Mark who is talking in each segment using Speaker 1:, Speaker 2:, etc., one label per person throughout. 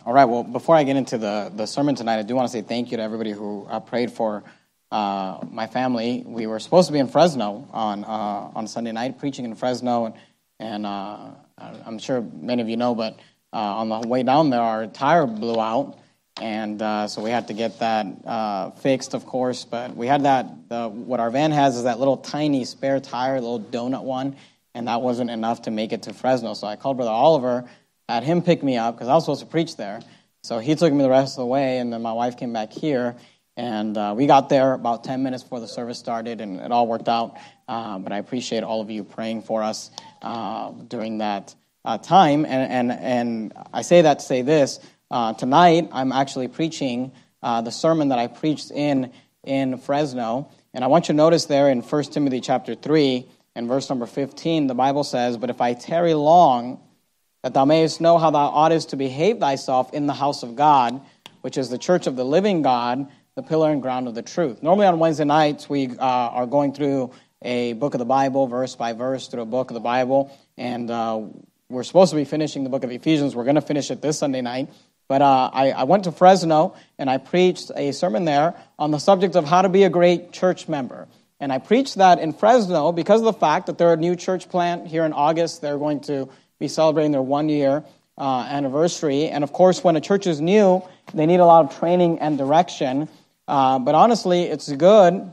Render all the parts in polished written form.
Speaker 1: All right, well, before I get into the sermon tonight, I do want to say thank you to everybody who prayed for my family. We were supposed to be in Fresno on Sunday night, preaching in Fresno, and I'm sure many of you know, but on the way down there, our tire blew out, and so we had to get that fixed, of course, but we had that, what our van has is that little tiny spare tire, the little donut one, and that wasn't enough to make it to Fresno, so I called Brother Oliver, had him pick me up, because I was supposed to preach there. So he took me the rest of the way, and then my wife came back here, and we got there about 10 minutes before the service started, and it all worked out. But I appreciate all of you praying for us during that time. And I say that to say this. Tonight, I'm actually preaching the sermon that I preached in Fresno. And I want you to notice there in 1 Timothy chapter 3, and verse number 15, the Bible says, "But if I tarry long, that thou mayest know how thou oughtest to behave thyself in the house of God, which is the church of the living God, the pillar and ground of the truth." Normally on Wednesday nights, we are going through a book of the Bible, verse by verse, through a book of the Bible, and we're supposed to be finishing the book of Ephesians. We're going to finish it this Sunday night, but I went to Fresno, and I preached a sermon there on the subject of how to be a great church member. And I preached that in Fresno because of the fact that they're a new church plant here in August. They're going to be celebrating their 1-year anniversary. And of course, when a church is new, they need a lot of training and direction. But honestly, it's good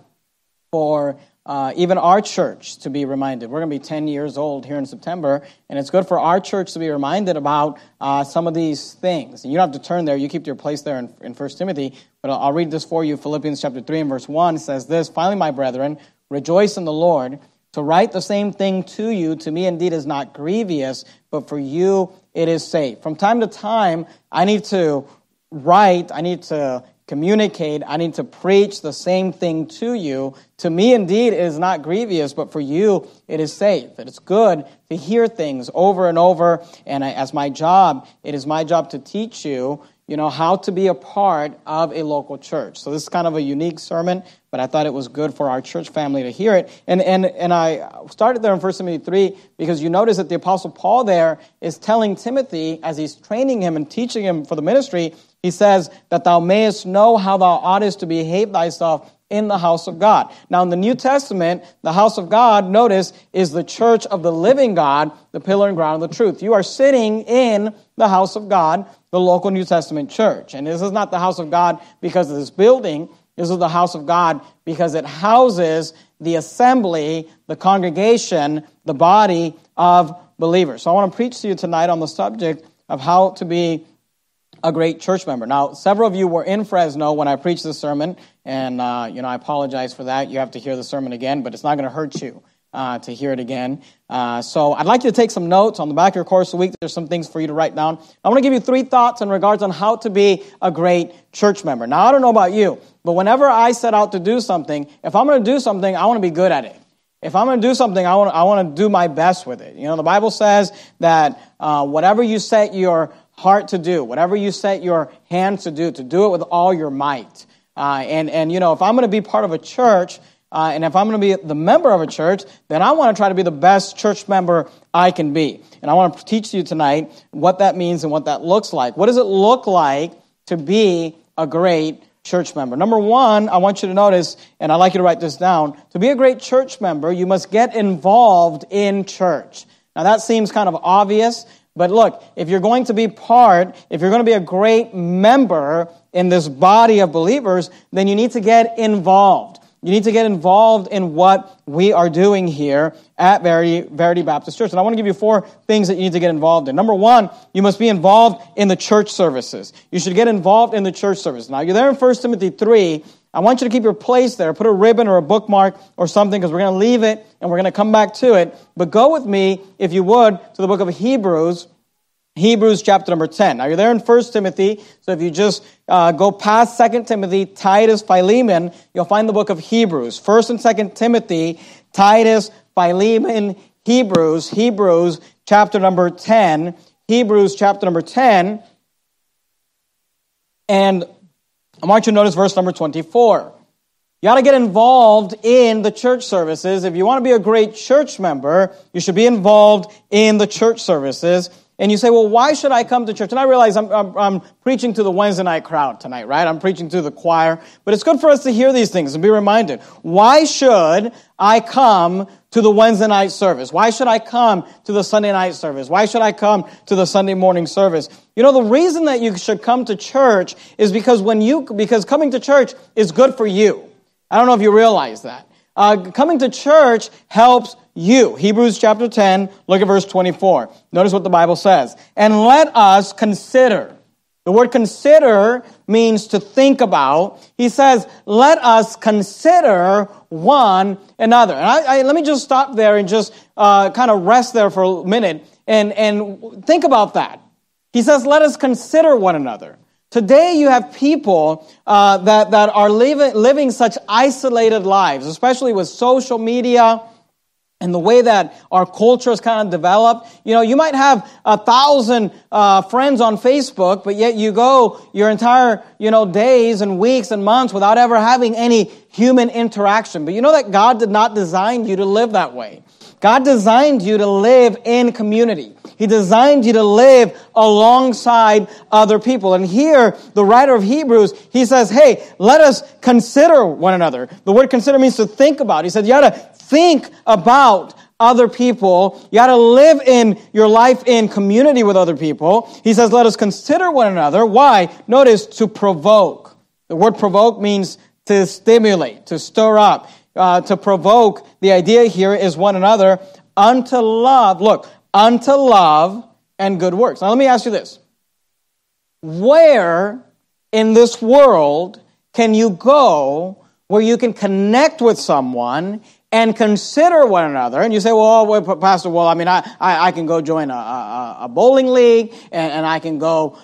Speaker 1: for even our church to be reminded. We're going to be 10 years old here in September, and it's good for our church to be reminded about some of these things. And you don't have to turn there. You keep your place there in 1 Timothy. But I'll read this for you. Philippians chapter 3 and verse 1 says this, "Finally, my brethren, rejoice in the Lord. To write the same thing to you, to me indeed is not grievous, but for you it is safe." From time to time, I need to write, I need to communicate, I need to preach the same thing to you. To me indeed it is not grievous, but for you it is safe. It is good to hear things over and over, and it is my job to teach you, how to be a part of a local church. So this is kind of a unique sermon, but I thought it was good for our church family to hear it. And I started there in 1 Timothy 3 because you notice that the Apostle Paul there is telling Timothy, as he's training him and teaching him for the ministry, he says that thou mayest know how thou oughtest to behave thyself in the house of God. Now in the New Testament, the house of God, notice, is the church of the living God, the pillar and ground of the truth. You are sitting in the house of God, the local New Testament church. And this is not the house of God because of this building. This is the house of God because it houses the assembly, the congregation, the body of believers. So I want to preach to you tonight on the subject of how to be a great church member. Now, several of you were in Fresno when I preached this sermon, and I apologize for that. You have to hear the sermon again, but it's not going to hurt you to hear it again. So I'd like you to take some notes. On the back of your course of the week, there's some things for you to write down. I want to give you 3 thoughts in regards on how to be a great church member. Now, I don't know about you, but whenever I set out to do something, if I'm going to do something, I want to be good at it. If I'm going to do something, I want to do my best with it. The Bible says that whatever you set your heart to do, whatever you set your hands to do it with all your might. And if I'm going to be part of a church, and if I'm going to be the member of a church, then I want to try to be the best church member I can be. And I want to teach you tonight what that means and what that looks like. What does it look like to be a great church member? Number 1, I want you to notice, and I'd like you to write this down, to be a great church member, you must get involved in church. Now that seems kind of obvious, but look, if you're going to be a great member in this body of believers, then you need to get involved. You need to get involved in what we are doing here at Verity Baptist Church. And I want to give you 4 things that you need to get involved in. Number 1, you must be involved in the church services. You should get involved in the church service. Now, you're there in 1 Timothy 3. I want you to keep your place there. Put a ribbon or a bookmark or something because we're going to leave it and we're going to come back to it. But go with me, if you would, to the book of Hebrews chapter number 10. Now, you're there in 1 Timothy, so if you just go past 2 Timothy, Titus, Philemon, you'll find the book of Hebrews. 1 and 2 Timothy, Titus, Philemon, Hebrews chapter number 10, and I want you to notice verse number 24. You got to get involved in the church services. If you want to be a great church member, you should be involved in the church services. And you say, well, why should I come to church? And I realize I'm preaching to the Wednesday night crowd tonight, right? I'm preaching to the choir. But it's good for us to hear these things and be reminded. Why should I come to the Wednesday night service? Why should I come to the Sunday night service? Why should I come to the Sunday morning service? You know, the reason that you should come to church is because coming to church is good for you. I don't know if you realize that. Coming to church helps you. Hebrews chapter 10, look at verse 24. Notice what the Bible says. And let us consider. The word consider means to think about. He says, let us consider one another. And let me just stop there and just kind of rest there for a minute and think about that. He says, let us consider one another. Today you have people that are living such isolated lives, especially with social media and the way that our culture has kind of developed. You know, you might have 1,000 friends on Facebook, but yet you go your entire, days and weeks and months without ever having any human interaction. But you know that God did not design you to live that way. God designed you to live in community. He designed you to live alongside other people. And here, the writer of Hebrews, he says, hey, let us consider one another. The word consider means to think about. He said, you got to think about other people. You got to live in your life in community with other people. He says, let us consider one another. Why? Notice, to provoke. The word provoke means to stimulate, to stir up. To provoke, the idea here is one another unto love. Look, unto love and good works. Now let me ask you this. Where in this world can you go where you can connect with someone and consider one another? And you say, well, Pastor, I can go join a bowling league, and I can go,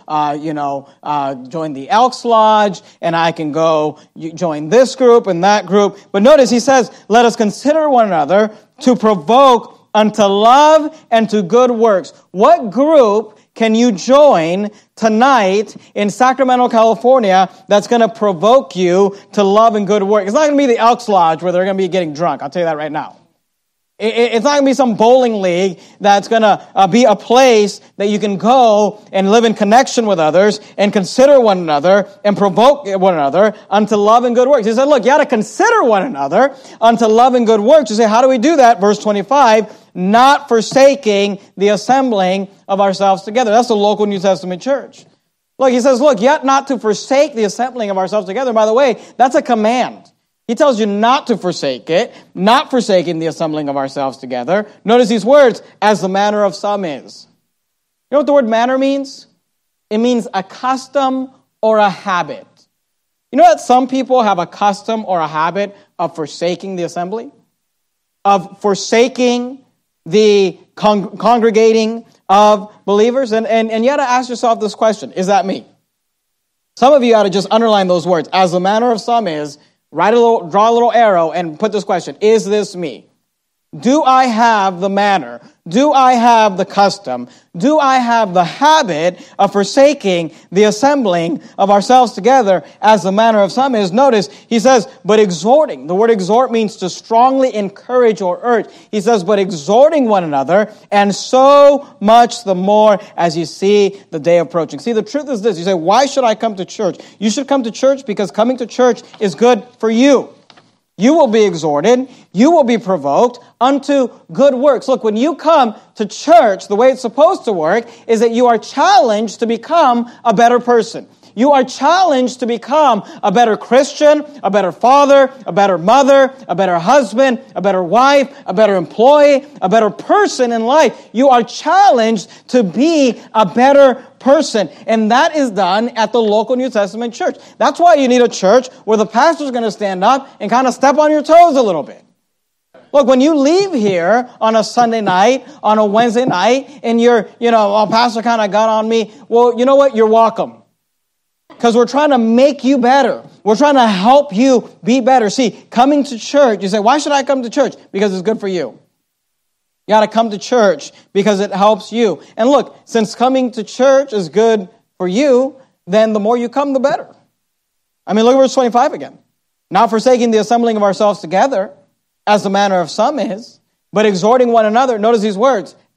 Speaker 1: join the Elks Lodge, and I can go join this group and that group. But notice he says, let us consider one another to provoke unto love and to good works. What group can you join tonight in Sacramento, California that's going to provoke you to love and good work? It's not going to be the Elks Lodge where they're going to be getting drunk. I'll tell you that right now. It's not going to be some bowling league that's going to be a place that you can go and live in connection with others and consider one another and provoke one another unto love and good works. He said, look, you got to consider one another unto love and good works. You say, how do we do that? Verse 25, not forsaking the assembling of ourselves together. That's the local New Testament church. Look, he says, look, yet not to forsake the assembling of ourselves together. By the way, that's a command. He tells you not to forsake it, not forsaking the assembling of ourselves together. Notice these words, as the manner of some is. You know what the word manner means? It means a custom or a habit. You know that some people have a custom or a habit of forsaking the assembly? Of forsaking the congregating of believers? And you ought to ask yourself this question, is that me? Some of you ought to just underline those words, as the manner of some is. Draw a little arrow and put this question. Is this me? Do I have the manner? Do I have the custom? Do I have the habit of forsaking the assembling of ourselves together as the manner of some is? Notice, he says, but exhorting. The word exhort means to strongly encourage or urge. He says, but exhorting one another, and so much the more as you see the day approaching. See, the truth is this. You say, why should I come to church? You should come to church because coming to church is good for you. You will be exhorted, you will be provoked unto good works. Look, when you come to church, the way it's supposed to work is that you are challenged to become a better person. You are challenged to become a better Christian, a better father, a better mother, a better husband, a better wife, a better employee, a better person in life. You are challenged to be a better person. And that is done at the local New Testament church. That's why you need a church where the pastor's going to stand up and kind of step on your toes a little bit. Look, when you leave here on a Sunday night, on a Wednesday night, and you're, pastor kind of got on me, well, you know what? You're welcome. Because we're trying to make you better. We're trying to help you be better. See, coming to church, you say, why should I come to church? Because it's good for you. You got to come to church because it helps you. And look, since coming to church is good for you, then the more you come, the better. I mean, look at verse 25 again. Not forsaking the assembling of ourselves together, as the manner of some is, but exhorting one another. Notice these words,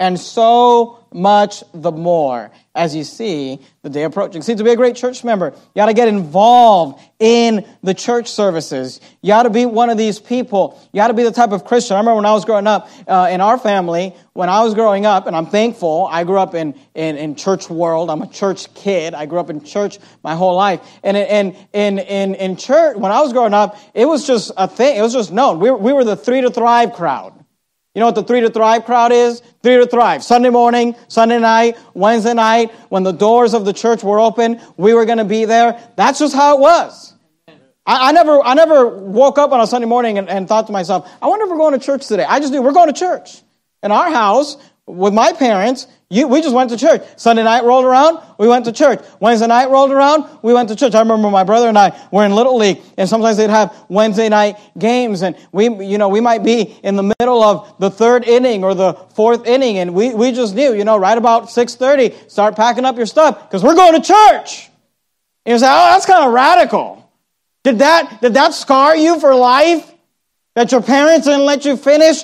Speaker 1: and so much the more as you see the day approaching. See, to be a great church member, you got to get involved in the church services. You got to be one of these people. You got to be the type of Christian. I remember when I was growing up in our family, when I was growing up, and I'm thankful, I grew up in church world. I'm a church kid. I grew up in church my whole life. And in church, when I was growing up, it was just a thing. It was just known. We were the 3 to Thrive crowd. You know what the 3 to Thrive crowd is? 3 to Thrive. Sunday morning, Sunday night, Wednesday night, when the doors of the church were open, we were going to be there. That's just how it was. I never woke up on a Sunday morning and thought to myself, I wonder if we're going to church today. I just knew we're going to church. In our house, with my parents, we just went to church. Sunday night rolled around, we went to church. Wednesday night rolled around, we went to church. I remember my brother and I were in Little League, and sometimes they'd have Wednesday night games, and we might be in the middle of the 3rd inning or the 4th inning, and we just knew, right about 6:30, start packing up your stuff, because we're going to church. And you say, oh, that's kind of radical. Did that scar you for life? That your parents didn't let you finish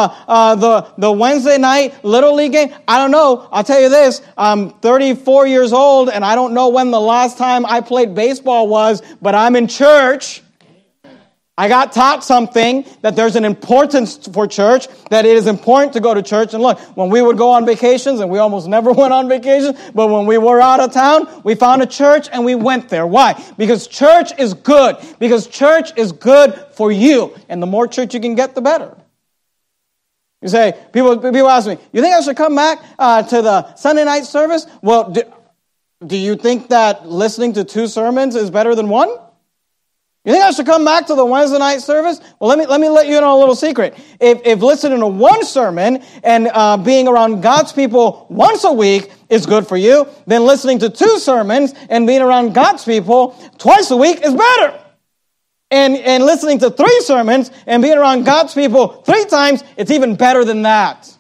Speaker 1: the Wednesday night Little League game? I don't know. I'll tell you this. I'm 34 years old, and I don't know when the last time I played baseball was, but I'm in church. I got taught something, that there's an importance for church, that it is important to go to church. And look, when we would go on vacations, and we almost never went on vacation, but when we were out of town, we found a church and we went there. Why? Because church is good. Because church is good for you. And the more church you can get, the better. You say, people ask me, you think I should come back to the Sunday night service? Well, do you think that listening to 2 sermons is better than 1? You think I should come back to the Wednesday night service? Well, let me let you know a little secret. If listening to 1 sermon and being around God's people once a week is good for you, then listening to 2 sermons and being around God's people twice a week is better. And listening to 3 sermons and being around God's people 3 times, it's even better than that.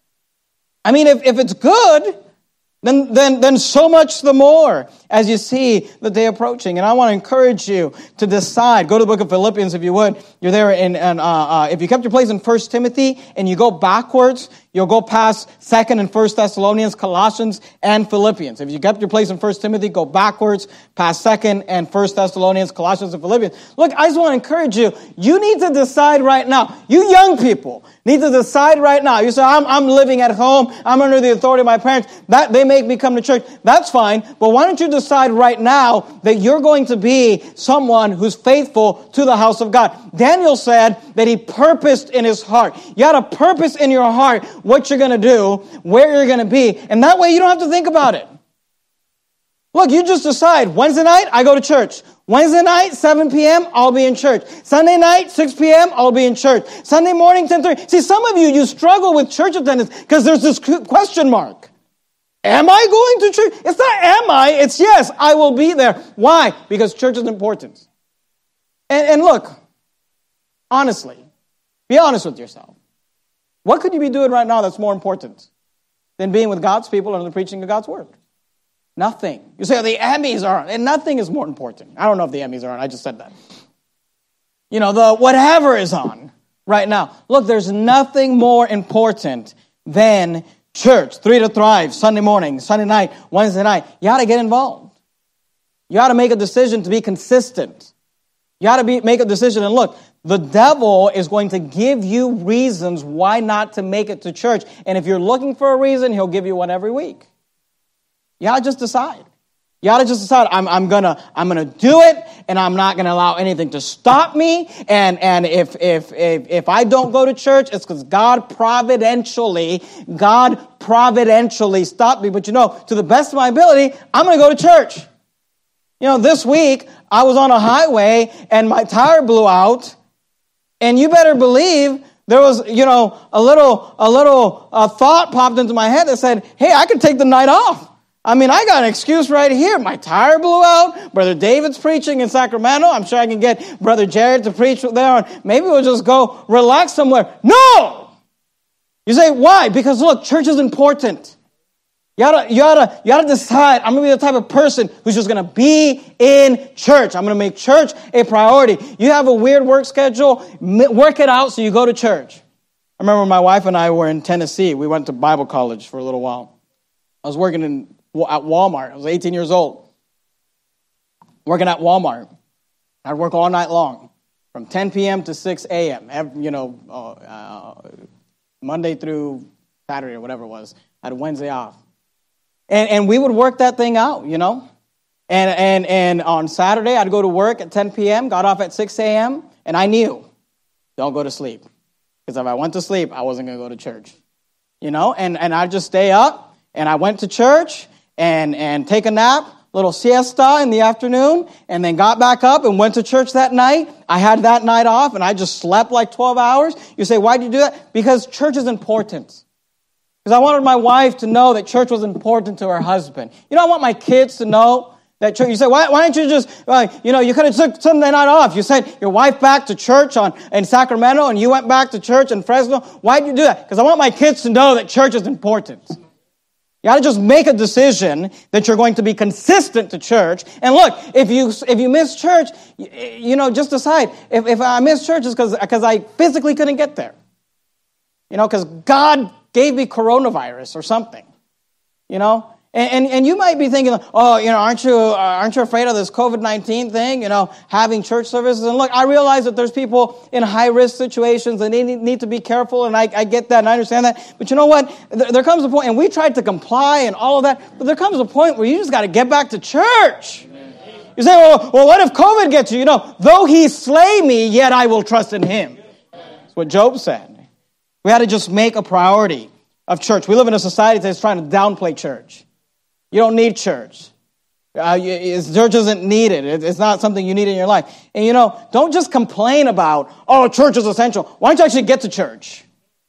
Speaker 1: I mean, if it's good, then so much the more as you see the day approaching. And I want to encourage you to decide. Go to the book of Philippians if you would. You're there, if you kept your place in 1 Timothy and you go backwards, you'll go past 2nd and 1 Thessalonians, Colossians, and Philippians. If you kept your place in 1 Timothy, go backwards past 2nd and 1 Thessalonians, Colossians, and Philippians. Look, I just want to encourage you. You need to decide right now. You young people need to decide right now. You say, I'm living at home. I'm under the authority of my parents. That they make me come to church. That's fine. But why don't you decide right now that you're going to be someone who's faithful to the house of God? Daniel said that he purposed in his heart. You got to purpose in your heart what you're going to do, where you're going to be, and that way you don't have to think about it. Look, you just decide, Wednesday night, I go to church. Wednesday night, 7 p.m., I'll be in church. Sunday night, 6 p.m., I'll be in church. Sunday morning, 10:30. See, some of you struggle with church attendance because there's this question mark. Am I going to church? It's not am I, it's yes, I will be there. Why? Because church is important. And look, honestly, be honest with yourself. What could you be doing right now that's more important than being with God's people and the preaching of God's word? Nothing. You say, the Emmys are on, and nothing is more important. I don't know if the Emmys are on, I just said that. The whatever is on right now. Look, there's nothing more important than church. 3 to Thrive, Sunday morning, Sunday night, Wednesday night. You got to get involved. You got to make a decision to be consistent. You got to make a decision. And look, the devil is going to give you reasons why not to make it to church. And if you're looking for a reason, he'll give you one every week. You got to just decide. You got to just decide, I'm gonna do it, and I'm not gonna allow anything to stop me. And if I don't go to church, it's because God providentially stopped me. But to the best of my ability, I'm gonna go to church. This week I was on a highway and my tire blew out, and you better believe there was a little thought popped into my head that said, hey, I could take the night off. I mean, I got an excuse right here. My tire blew out. Brother David's preaching in Sacramento. I'm sure I can get Brother Jared to preach there. Maybe we'll just go relax somewhere. No! You say, why? Because look, church is important. You gotta decide, I'm going to be the type of person who's just going to be in church. I'm going to make church a priority. You have a weird work schedule, work it out so you go to church. I remember my wife and I were in Tennessee. We went to Bible college for a little while. I was working at Walmart. I was 18 years old. Working at Walmart. I'd work all night long, from 10 p.m. to 6 a.m., Monday through Saturday or whatever it was. I had Wednesday off. And we would work that thing out, And on Saturday, I'd go to work at 10 p.m., got off at 6 a.m., and I knew, don't go to sleep. Because if I went to sleep, I wasn't going to go to church. And I'd just stay up, and I went to church and take a nap, little siesta in the afternoon, and then got back up and went to church that night. I had that night off, and I just slept like 12 hours. You say, why did you do that? Because church is important. Because I wanted my wife to know that church was important to her husband. I want my kids to know that church. You say, why don't you just, you could have took Sunday night off. You sent your wife back to church in Sacramento, and you went back to church in Fresno. Why did you do that? Because I want my kids to know that church is important. You got to just make a decision that you're going to be consistent to church. And look, if you miss church, just decide. If I miss church, it's because I physically couldn't get there. Because God gave me coronavirus or something. And you might be thinking, aren't you afraid of this COVID-19 thing? Having church services. And look, I realize that there's people in high risk situations and they need to be careful. And I get that and I understand that. But you know what? There comes a point, and we tried to comply and all of that. But there comes a point where you just got to get back to church. You say, well, what if COVID gets you? Though he slay me, yet I will trust in him. That's what Job said. We had to just make a priority of church. We live in a society that's trying to downplay church. You don't need church. Church isn't needed. It's not something you need in your life. And don't just complain about, church is essential. Why don't you actually get to church?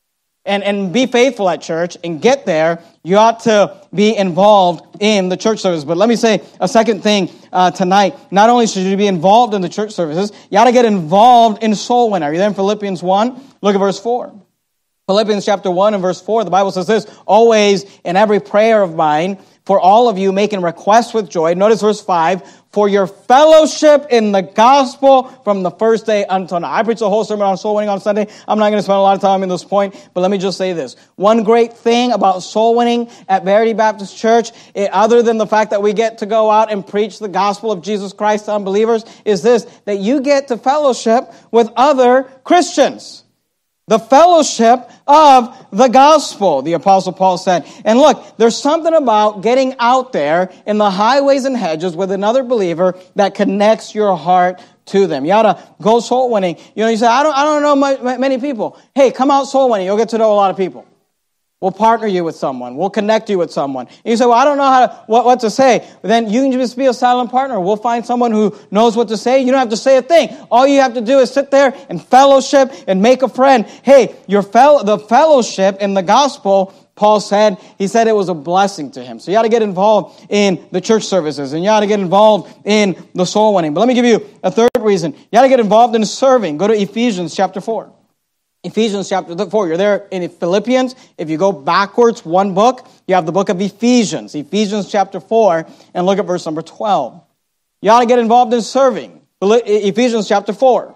Speaker 1: And be faithful at church and get there. You ought to be involved in the church service. But let me say a second thing tonight. Not only should you be involved in the church services, you ought to get involved in soul winning. Are you there in Philippians 1? Look at verse 4. Philippians chapter 1 and verse 4, the Bible says this, always in every prayer of mine, for all of you making requests with joy. Notice verse 5, for your fellowship in the gospel from the first day until now. I preached a whole sermon on soul winning on Sunday. I'm not going to spend a lot of time in this point, but let me just say this. One great thing about soul winning at Verity Baptist Church, other than the fact that we get to go out and preach the gospel of Jesus Christ to unbelievers, is this, that you get to fellowship with other Christians. The fellowship of the gospel, the Apostle Paul said. And look, there's something about getting out there in the highways and hedges with another believer that connects your heart to them. You ought to go soul winning. You say, I don't know many people. Hey, come out soul winning. You'll get to know a lot of people. We'll partner you with someone. We'll connect you with someone. And you say, well, I don't know what to say. Then you can just be a silent partner. We'll find someone who knows what to say. You don't have to say a thing. All you have to do is sit there and fellowship and make a friend. Hey, the fellowship in the gospel, Paul said, he said it was a blessing to him. So you ought to get involved in the church services, and you ought to get involved in the soul winning. But let me give you a third reason. You ought to get involved in serving. Go to Ephesians chapter 4. Ephesians chapter 4. You're there in Philippians. If you go backwards one book, you have the book of Ephesians. Ephesians chapter 4, and look at verse number 12. You ought to get involved in serving. Ephesians chapter 4.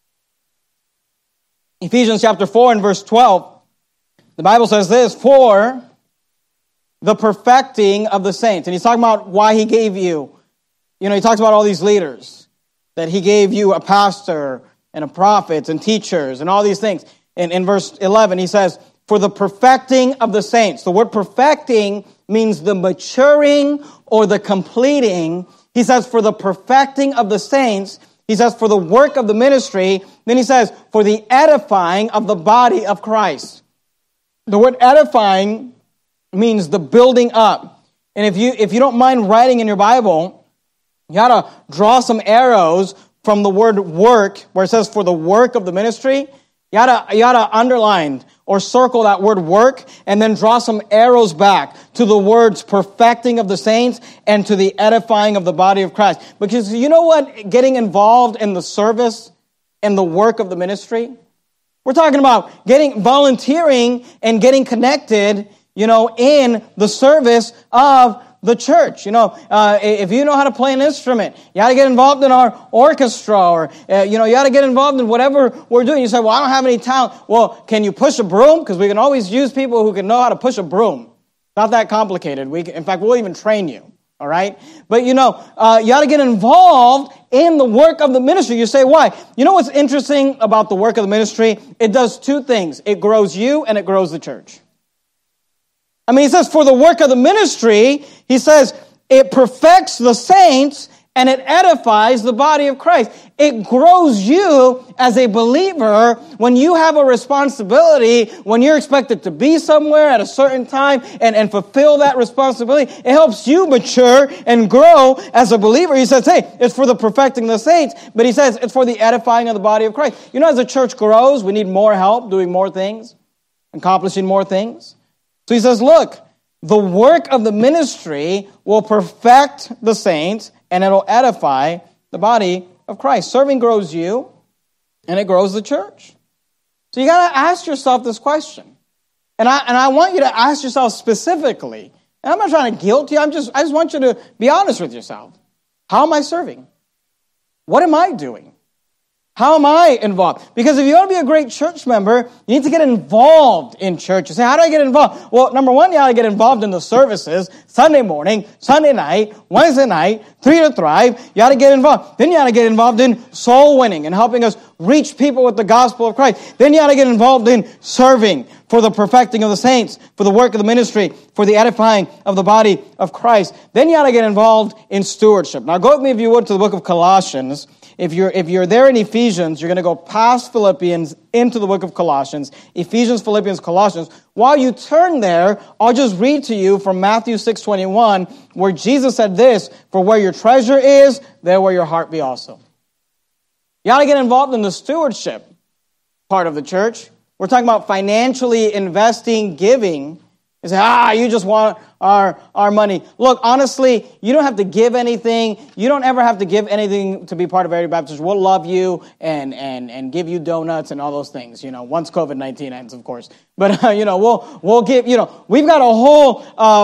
Speaker 1: Ephesians chapter 4 and verse 12. The Bible says this, for the perfecting of the saints. And he's talking about why he gave you. He talks about all these leaders. That he gave you a pastor and a prophets and teachers and all these things. In verse 11, he says, for the perfecting of the saints. The word perfecting means the maturing or the completing. He says, for the perfecting of the saints. He says, for the work of the ministry. Then he says, for the edifying of the body of Christ. The word edifying means the building up. And if you don't mind writing in your Bible, you ought to draw some arrows from the word work, where it says for the work of the ministry. You ought to underline or circle that word work and then draw some arrows back to the words perfecting of the saints and to the edifying of the body of Christ. Because you know what? Getting involved in the service and the work of the ministry, we're talking about volunteering and getting connected, in the service of the church. If you know how to play an instrument, you got to get involved in our orchestra, or you got to get involved in whatever we're doing. You say, well, I don't have any talent. Well, can you push a broom? Because we can always use people who can know how to push a broom. Not that complicated. In fact, we'll even train you. All right? But you got to get involved in the work of the ministry. You say, why? You know what's interesting about the work of the ministry? It does two things. It grows you and it grows the church. I mean, he says, for the work of the ministry, he says, it perfects the saints and it edifies the body of Christ. It grows you as a believer when you have a responsibility, when you're expected to be somewhere at a certain time and fulfill that responsibility. It helps you mature and grow as a believer. He says, hey, it's for the perfecting of the saints, but he says it's for the edifying of the body of Christ. As the church grows, we need more help doing more things, accomplishing more things. So he says, look, the work of the ministry will perfect the saints and it'll edify the body of Christ. Serving grows you, and it grows the church. So you got to ask yourself this question. And I want you to ask yourself specifically, and I'm not trying to guilt you, I just want you to be honest with yourself. How am I serving? What am I doing? How am I involved? Because if you want to be a great church member, you need to get involved in church. You say, how do I get involved? Well, number one, you got to get involved in the services, Sunday morning, Sunday night, Wednesday night, 3 to Thrive. You got to get involved. Then you got to get involved in soul winning and helping us reach people with the gospel of Christ. Then you got to get involved in serving for the perfecting of the saints, for the work of the ministry, for the edifying of the body of Christ. Then you got to get involved in stewardship. Now go with me, if you would, to the book of Colossians. If you're there in Ephesians, you're going to go past Philippians into the book of Colossians. Ephesians, Philippians, Colossians. While you turn there, I'll just read to you from Matthew 6:21, where Jesus said this, for where your treasure is, there will your heart be also. You got to get involved in the stewardship part of the church. We're talking about financially investing, giving. You say, you just want our money. Look, honestly, you don't have to give anything. You don't ever have to give anything to be part of Area Baptist. We'll love you and give you donuts and all those things, once COVID-19 ends, of course. But, we'll give, we've got a whole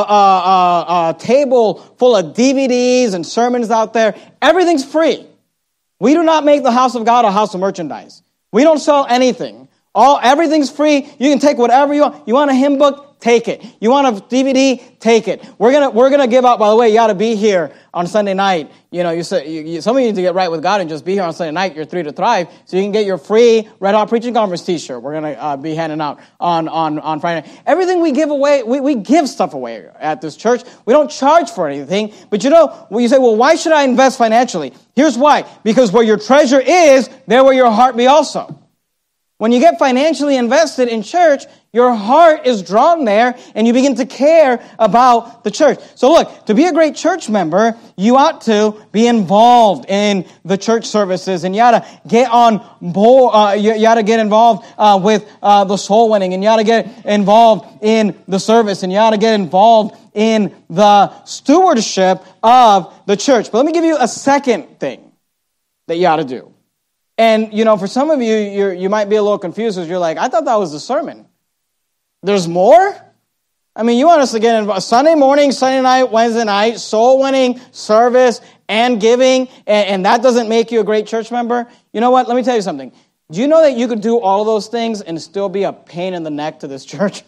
Speaker 1: table full of DVDs and sermons out there. Everything's free. We do not make the house of God a house of merchandise. We don't sell anything. Everything's free. You can take whatever you want. You want a hymn book? Take it. You want a DVD? Take it. We're gonna give out. By the way, you got to be here on Sunday night. Some of you need to get right with God and just be here on Sunday night. You're 3 to Thrive, so you can get your free Red Hot Preaching Conference T-shirt. We're gonna be handing out on Friday. Everything we give away, we give stuff away at this church. We don't charge for anything. But when you say, well, why should I invest financially? Here's why: because where your treasure is, there will your heart be also. When you get financially invested in church, your heart is drawn there and you begin to care about the church. So look, to be a great church member, you ought to be involved in the church services, and you ought to get on board, you ought to get involved with the soul winning, and you ought to get involved in the service, and you ought to get involved in the stewardship of the church. But let me give you a second thing that you ought to do. And, for some of you, you might be a little confused because you're like, I thought that was the sermon. There's more? I mean, you want us to get involved Sunday morning, Sunday night, Wednesday night, soul winning, service, and giving, and that doesn't make you a great church member? You know what? Let me tell you something. Do you know that you could do all of those things and still be a pain in the neck to this church?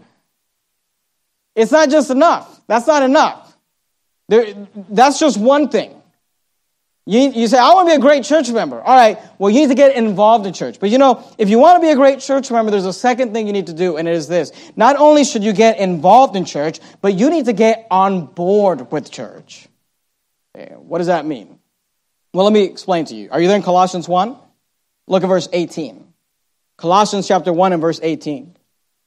Speaker 1: It's not just enough. That's not enough. That's just one thing. You say, I want to be a great church member. All right, well, you need to get involved in church. But if you want to be a great church member, there's a second thing you need to do, and it is this. Not only should you get involved in church, but you need to get on board with church. What does that mean? Well, let me explain to you. Are you there in Colossians 1? Look at verse 18. Colossians chapter 1 and verse 18.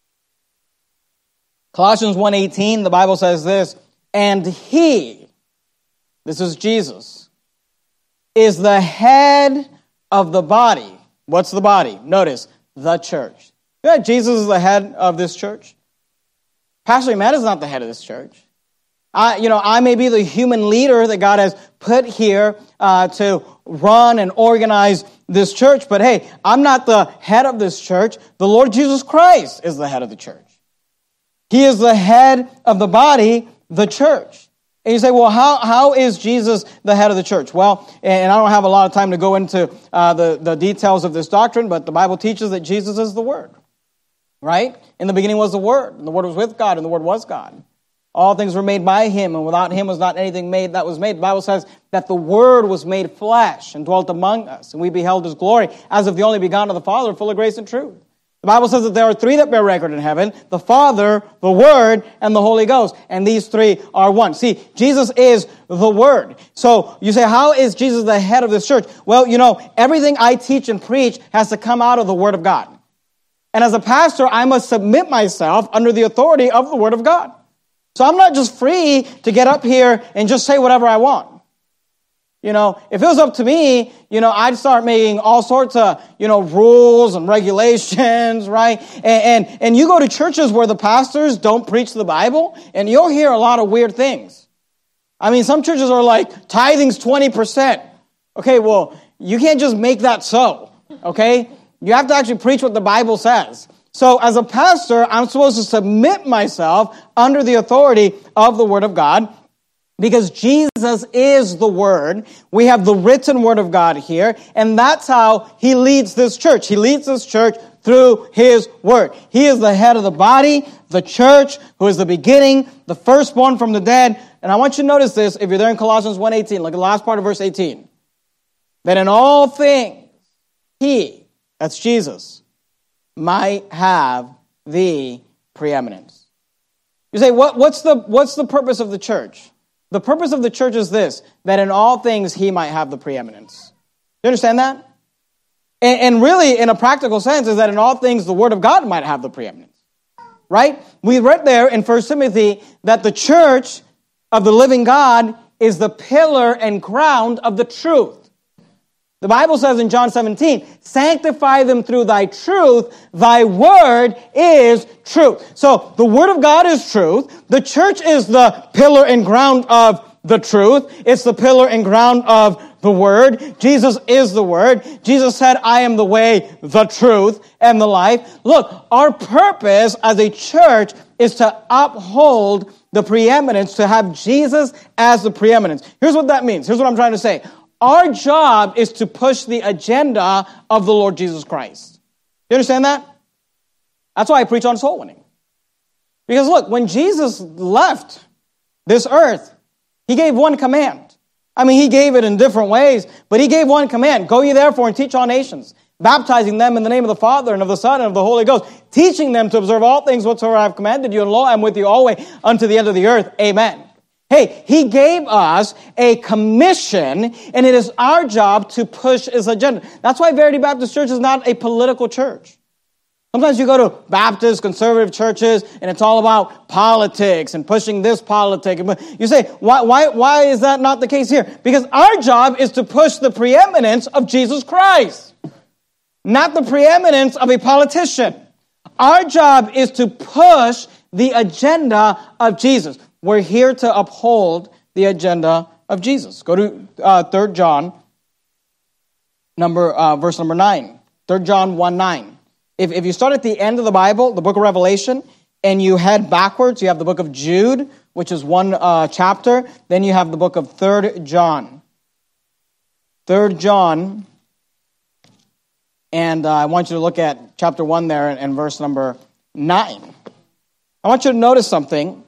Speaker 1: Colossians 1:18, the Bible says this, and he, this is Jesus, is the head of the body. What's the body? Notice, the church. You know, Jesus is the head of this church. Pastor Matt is not the head of this church. I may be the human leader that God has put here to run and organize this church, but hey, I'm not the head of this church. The Lord Jesus Christ is the head of the church. He is the head of the body, the church. And you say, well, how is Jesus the head of the church? Well, and I don't have a lot of time to go into the details of this doctrine, but the Bible teaches that Jesus is the Word, right? In the beginning was the Word, and the Word was with God, and the Word was God. All things were made by Him, and without Him was not anything made that was made. The Bible says that the Word was made flesh and dwelt among us, and we beheld His glory as of the only begotten of the Father, full of grace and truth. The Bible says that there are three that bear record in heaven, the Father, the Word, and the Holy Ghost. And these three are one. See, Jesus is the Word. So you say, how is Jesus the head of this church? Well, everything I teach and preach has to come out of the Word of God. And as a pastor, I must submit myself under the authority of the Word of God. So I'm not just free to get up here and just say whatever I want. If it was up to me, I'd start making all sorts of, rules and regulations, right? And you go to churches where the pastors don't preach the Bible, and you'll hear a lot of weird things. I mean, some churches are like, tithing's 20%. Okay, well, you can't just make that so, okay? You have to actually preach what the Bible says. So as a pastor, I'm supposed to submit myself under the authority of the Word of God, because Jesus is the Word. We have the written Word of God here, and that's how He leads this church. He leads this church through His Word. He is the head of the body, the church, who is the beginning, the firstborn from the dead. And I want you to notice this, if you're there in Colossians 1:18, look at the last part of verse 18. That in all things, He, that's Jesus, might have the preeminence. You say, what's the purpose of the church? The purpose of the church is this, that in all things He might have the preeminence. You understand that? And really, in a practical sense, is that in all things the Word of God might have the preeminence. Right? We read there in 1 Timothy that the church of the living God is the pillar and ground of the truth. The Bible says in John 17, sanctify them through thy truth. Thy word is truth. So the Word of God is truth. The church is the pillar and ground of the truth. It's the pillar and ground of the Word. Jesus is the Word. Jesus said, I am the way, the truth, and the life. Look, our purpose as a church is to uphold the preeminence, to have Jesus as the preeminence. Here's what that means. Here's what I'm trying to say. Our job is to push the agenda of the Lord Jesus Christ. You understand that? That's why I preach on soul winning. Because look, when Jesus left this earth, He gave one command. I mean, He gave it in different ways, but He gave one command. Go ye therefore and teach all nations, baptizing them in the name of the Father and of the Son and of the Holy Ghost, teaching them to observe all things whatsoever I have commanded you, and lo, I am with you always unto the end of the earth. Amen. Hey, He gave us a commission, and it is our job to push His agenda. That's why Verity Baptist Church is not a political church. Sometimes you go to Baptist, conservative churches, and it's all about politics and pushing this politic. You say, why is that not the case here? Because our job is to push the preeminence of Jesus Christ, not the preeminence of a politician. Our job is to push the agenda of Jesus. We're here to uphold the agenda of Jesus. Go to 3 John, verse number 9. 3 John 1:9. If you start at the end of the Bible, the book of Revelation, and you head backwards, you have the book of Jude, which is one chapter. Then you have the book of 3 John. 3 John, and I want you to look at chapter 1 there and verse number 9. I want you to notice something.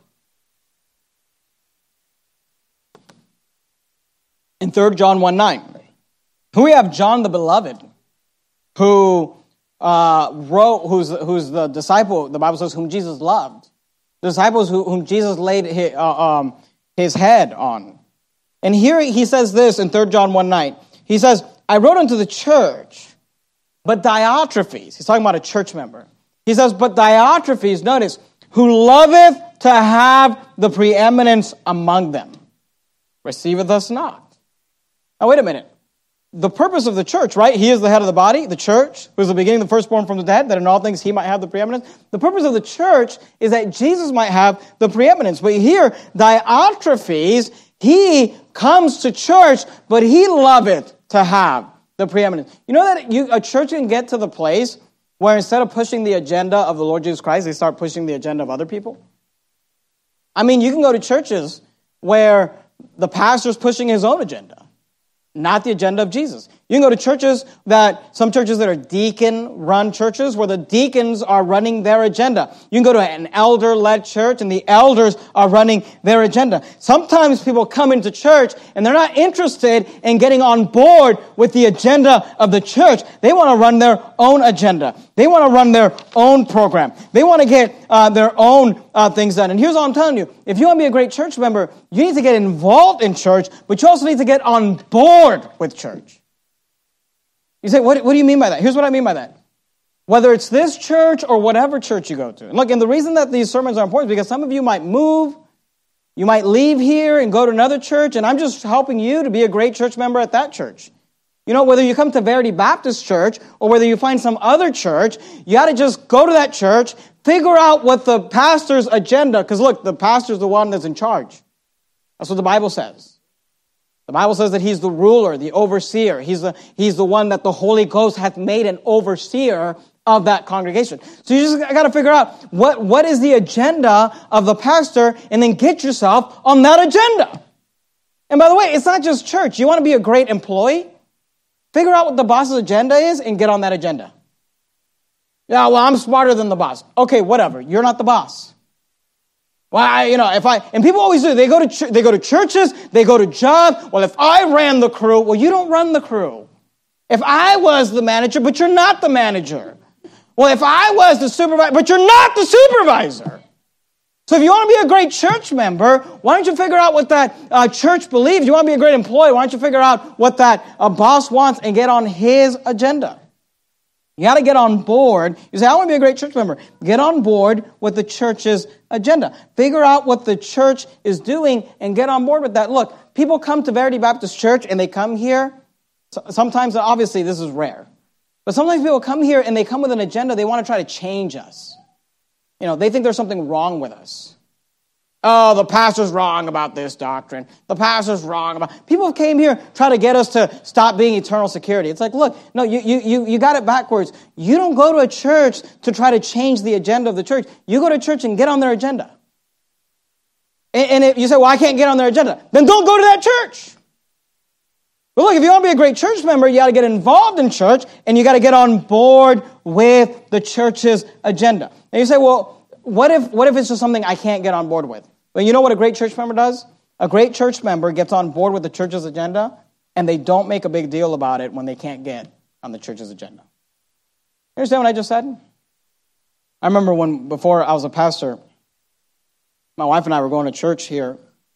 Speaker 1: In 3 John 1:9, here we have John the Beloved, who wrote, who's the disciple, the Bible says, whom Jesus loved. The disciples whom Jesus laid his head on. And here he says this in 3 John 1:9. He says, I wrote unto the church, but Diotrephes, he's talking about a church member. He says, but Diotrephes, notice, who loveth to have the preeminence among them, receiveth us not. Now, wait a minute. The purpose of the church, right? He is the head of the body, the church, who is the beginning, the firstborn from the dead, that in all things He might have the preeminence. The purpose of the church is that Jesus might have the preeminence. But here, Diotrephes, he comes to church, but he loveth to have the preeminence. You know that a church can get to the place where instead of pushing the agenda of the Lord Jesus Christ, they start pushing the agenda of other people? I mean, you can go to churches where the pastor's pushing his own agenda, not the agenda of Jesus. You can go to some churches that are deacon-run churches where the deacons are running their agenda. You can go to an elder-led church and the elders are running their agenda. Sometimes people come into church and they're not interested in getting on board with the agenda of the church. They want to run their own agenda. They want to run their own program. They want to get their own things done. And here's what I'm telling you. If you want to be a great church member, you need to get involved in church, but you also need to get on board with church. You say, what do you mean by that? Here's what I mean by that. Whether it's this church or whatever church you go to. And look, and the reason that these sermons are important is because some of you might move, you might leave here and go to another church, and I'm just helping you to be a great church member at that church. You know, whether you come to Verity Baptist Church or whether you find some other church, you got to just go to that church, figure out what the pastor's agenda, because look, the pastor's the one that's in charge. That's what the Bible says. The Bible says that he's the ruler, the overseer. He's the one that the Holy Ghost hath made an overseer of that congregation. So you just got to figure out what is the agenda of the pastor and then get yourself on that agenda. And by the way, it's not just church. You want to be a great employee? Figure out what the boss's agenda is and get on that agenda. Yeah, well, I'm smarter than the boss. Okay, whatever. You're not the boss. Well, and people always do. They go to churches, they go to jobs. Well, if I ran the crew, well, you don't run the crew. If I was the manager, but you're not the manager. Well, if I was the supervisor, but you're not the supervisor. So if you want to be a great church member, why don't you figure out what that church believes? You want to be a great employee, why don't you figure out what that boss wants and get on his agenda? You got to get on board. You say, I want to be a great church member. Get on board with the church's agenda. Figure out what the church is doing and get on board with that. Look, people come to Verity Baptist Church and they come here. Sometimes, obviously, this is rare. But sometimes people come here and they come with an agenda. They want to try to change us. You know, they think there's something wrong with us. Oh, the pastor's wrong about this doctrine. The pastor's wrong about... People came here try to get us to stop being eternal security. It's like, look, no, you got it backwards. You don't go to a church to try to change the agenda of the church. You go to church and get on their agenda. And if you say, well, I can't get on their agenda, then don't go to that church. But look, if you want to be a great church member, you got to get involved in church and you got to get on board with the church's agenda. And you say, well, what if it's just something I can't get on board with? Well, you know what a great church member does? A great church member gets on board with the church's agenda, and they don't make a big deal about it when they can't get on the church's agenda. You understand what I just said? I remember before I was a pastor, my wife and I were going to church here,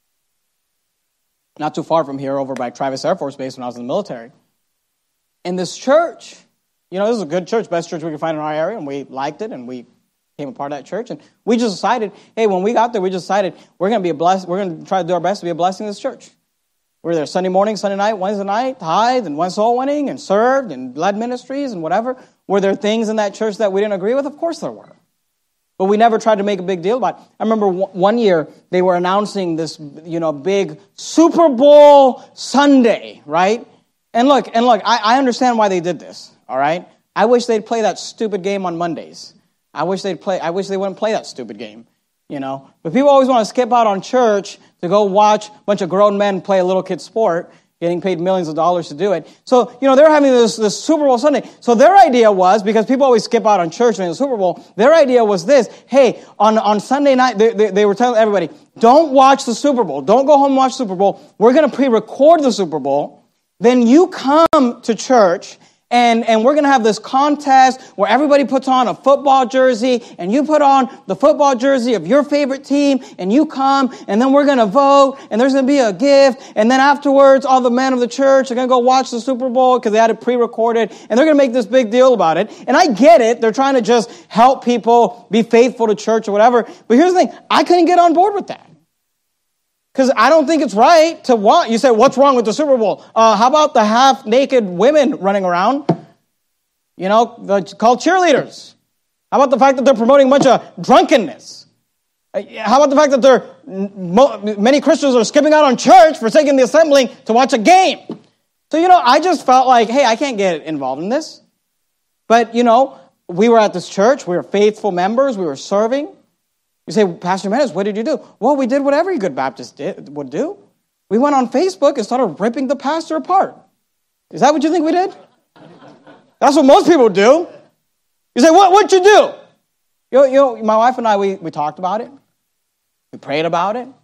Speaker 1: not too far from here, over by Travis Air Force Base when I was in the military. And this church, this is a good church, best church we could find in our area, and we liked it, and we became a part of that church, and we just decided, hey, when we got there, we just decided we're going to be a blessing. We're going to try to do our best to be a blessing to this church. We were there Sunday morning, Sunday night, Wednesday night, tithed, and went soul winning, and served, and led ministries, and whatever. Were there things in that church that we didn't agree with? Of course there were. But we never tried to make a big deal about it. I remember one year they were announcing this, big Super Bowl Sunday, right? And look, I understand why they did this, all right? I wish they'd play that stupid game on Mondays. I wish they wouldn't play that stupid game, But people always want to skip out on church to go watch a bunch of grown men play a little kid sport, getting paid millions of dollars to do it. So, they're having this Super Bowl Sunday. So their idea was, because people always skip out on church during the Super Bowl, their idea was this: hey, on Sunday night, they were telling everybody, don't watch the Super Bowl. Don't go home and watch the Super Bowl. We're going to pre-record the Super Bowl. Then you come to church, and we're going to have this contest where everybody puts on a football jersey, and you put on the football jersey of your favorite team, and you come, and then we're going to vote, and there's going to be a gift, and then afterwards, all the men of the church are going to go watch the Super Bowl because they had it pre-recorded, and they're going to make this big deal about it. And I get it. They're trying to just help people be faithful to church or whatever. But here's the thing. I couldn't get on board with that. Because I don't think it's right to want. You say, what's wrong with the Super Bowl? How about the half-naked women running around? Called cheerleaders. How about the fact that they're promoting a bunch of drunkenness? How about the fact that many Christians are skipping out on church, forsaking the assembly to watch a game? So, I just felt like, hey, I can't get involved in this. But, we were at this church. We were faithful members. We were serving. You say, Pastor Jimenez, what did you do? Well, we did what every good Baptist would do. We went on Facebook and started ripping the pastor apart. Is that what you think we did? That's what most people do. You say, what'd you do? You know, my wife and I, we talked about it. We prayed about it.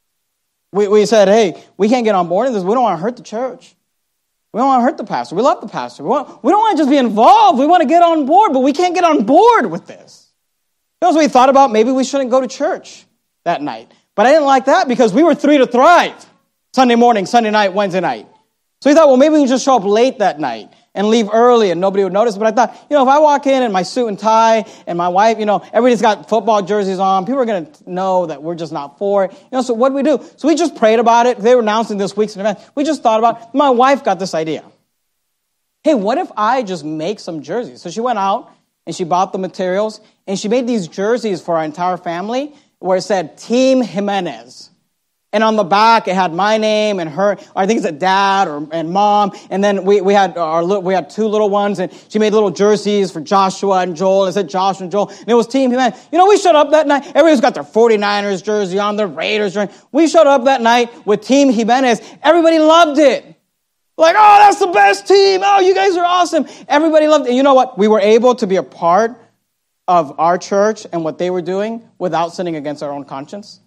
Speaker 1: We said, hey, we can't get on board in this. We don't want to hurt the church. We don't want to hurt the pastor. We love the pastor. We don't want to just be involved. We want to get on board, but we can't get on board with this. You know, so we thought about maybe we shouldn't go to church that night. But I didn't like that because we were 3 to thrive. Sunday morning, Sunday night, Wednesday night. So we thought, well, maybe we can just show up late that night and leave early and nobody would notice. But I thought, you know, if I walk in my suit and tie and my wife, you know, everybody's got football jerseys on, people are going to know that we're just not for it. You know, so what do we do? So we just prayed about it. They were announcing this week's event. We just thought about it. My wife got this idea. Hey, what if I just make some jerseys? So she went out and she bought the materials and she made these jerseys for our entire family where it said Team Jimenez. And on the back, it had my name and her. I think it's a dad and mom. And then we had 2 little ones, and she made little jerseys for Joshua and Joel. It said Joshua and Joel, and it was Team Jimenez. You know, we showed up that night. Everybody's got their 49ers jersey on, their Raiders jersey. We showed up that night with Team Jimenez. Everybody loved it. Like, oh, that's the best team. Oh, you guys are awesome. Everybody loved it. And you know what? We were able to be a part of our church and what they were doing without sinning against our own conscience.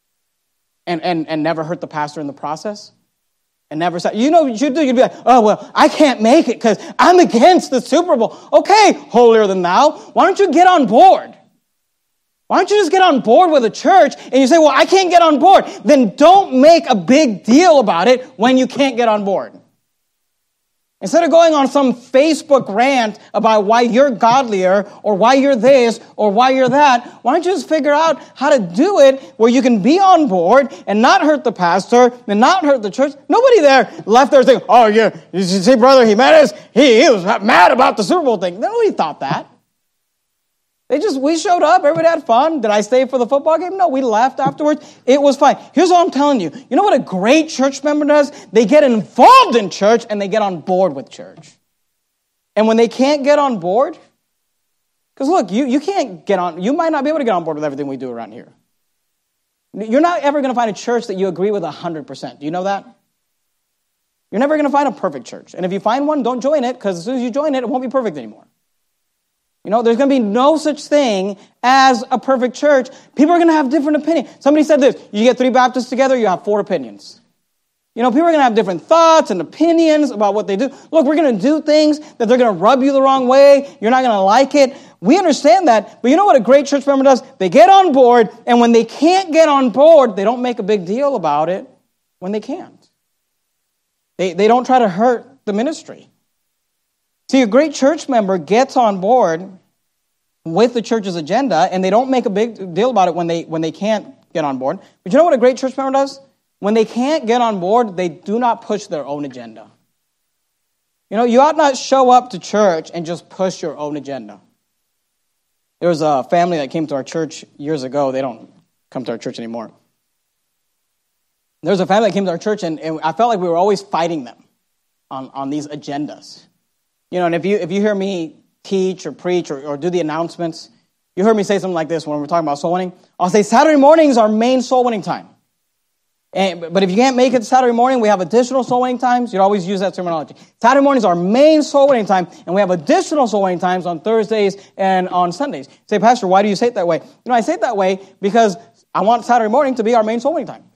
Speaker 1: And never hurt the pastor in the process. And never said, you know what you'd do? You'd be like, oh, well, I can't make it because I'm against the Super Bowl. Okay, holier than thou. Why don't you get on board? Why don't you just get on board with a church and you say, well, I can't get on board. Then don't make a big deal about it when you can't get on board. Instead of going on some Facebook rant about why you're godlier or why you're this or why you're that, why don't you just figure out how to do it where you can be on board and not hurt the pastor and not hurt the church? Nobody there left there saying, oh, yeah, you see Brother Jimenez, he was mad about the Super Bowl thing. Nobody thought that. We showed up, everybody had fun. Did I stay for the football game? No, we left afterwards. It was fine. Here's what I'm telling you. You know what a great church member does? They get involved in church and they get on board with church. And when they can't get on board, because look, you might not be able to get on board with everything we do around here. You're not ever going to find a church that you agree with 100%. Do you know that? You're never going to find a perfect church. And if you find one, don't join it, because as soon as you join it, it won't be perfect anymore. You know, there's going to be no such thing as a perfect church. People are going to have different opinions. Somebody said this, you get 3 Baptists together, you have 4 opinions. You know, people are going to have different thoughts and opinions about what they do. Look, we're going to do things that they're going to rub you the wrong way. You're not going to like it. We understand that. But you know what a great church member does? They get on board, and when they can't get on board, they don't make a big deal about it when they can't. They don't try to hurt the ministry. See, a great church member gets on board with the church's agenda, and they don't make a big deal about it when they can't get on board. But you know what a great church member does? When they can't get on board, they do not push their own agenda. You know, you ought not show up to church and just push your own agenda. There was a family that came to our church years ago. They don't come to our church anymore. There was a family that came to our church, and I felt like we were always fighting them on these agendas. You know, and if you hear me teach or preach or do the announcements, you heard me say something like this when we're talking about soul winning. I'll say Saturday morning is our main soul winning time. But if you can't make it Saturday morning, we have additional soul winning times. You'd always use that terminology. Saturday morning is our main soul winning time, and we have additional soul winning times on Thursdays and on Sundays. You say, Pastor, why do you say it that way? You know, I say it that way because I want Saturday morning to be our main soul winning time.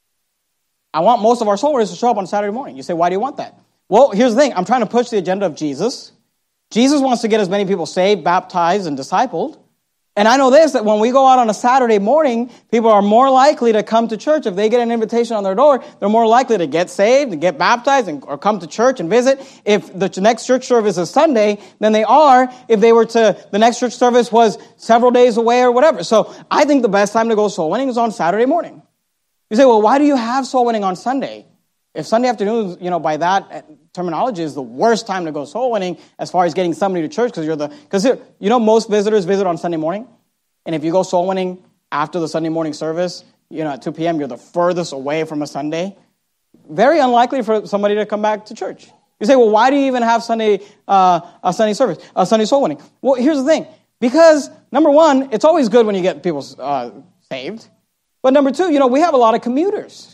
Speaker 1: I want most of our soul winners to show up on Saturday morning. You say, why do you want that? Well, here's the thing. I'm trying to push the agenda of Jesus. Jesus wants to get as many people saved, baptized, and discipled. And I know this, that when we go out on a Saturday morning, people are more likely to come to church. If they get an invitation on their door, they're more likely to get saved and get baptized or come to church and visit if the next church service is Sunday than they are if the next church service was several days away or whatever. So I think the best time to go soul winning is on Saturday morning. You say, well, why do you have soul winning on Sunday? If Sunday afternoon, you know, by that terminology is the worst time to go soul winning as far as getting somebody to church because you know, most visitors visit on Sunday morning. And if you go soul winning after the Sunday morning service, you know, at 2 p.m., you're the furthest away from a Sunday. Very unlikely for somebody to come back to church. You say, well, why do you even have a Sunday service, a Sunday soul winning? Well, here's the thing. Because, number one, it's always good when you get people saved. But number two, we have a lot of commuters.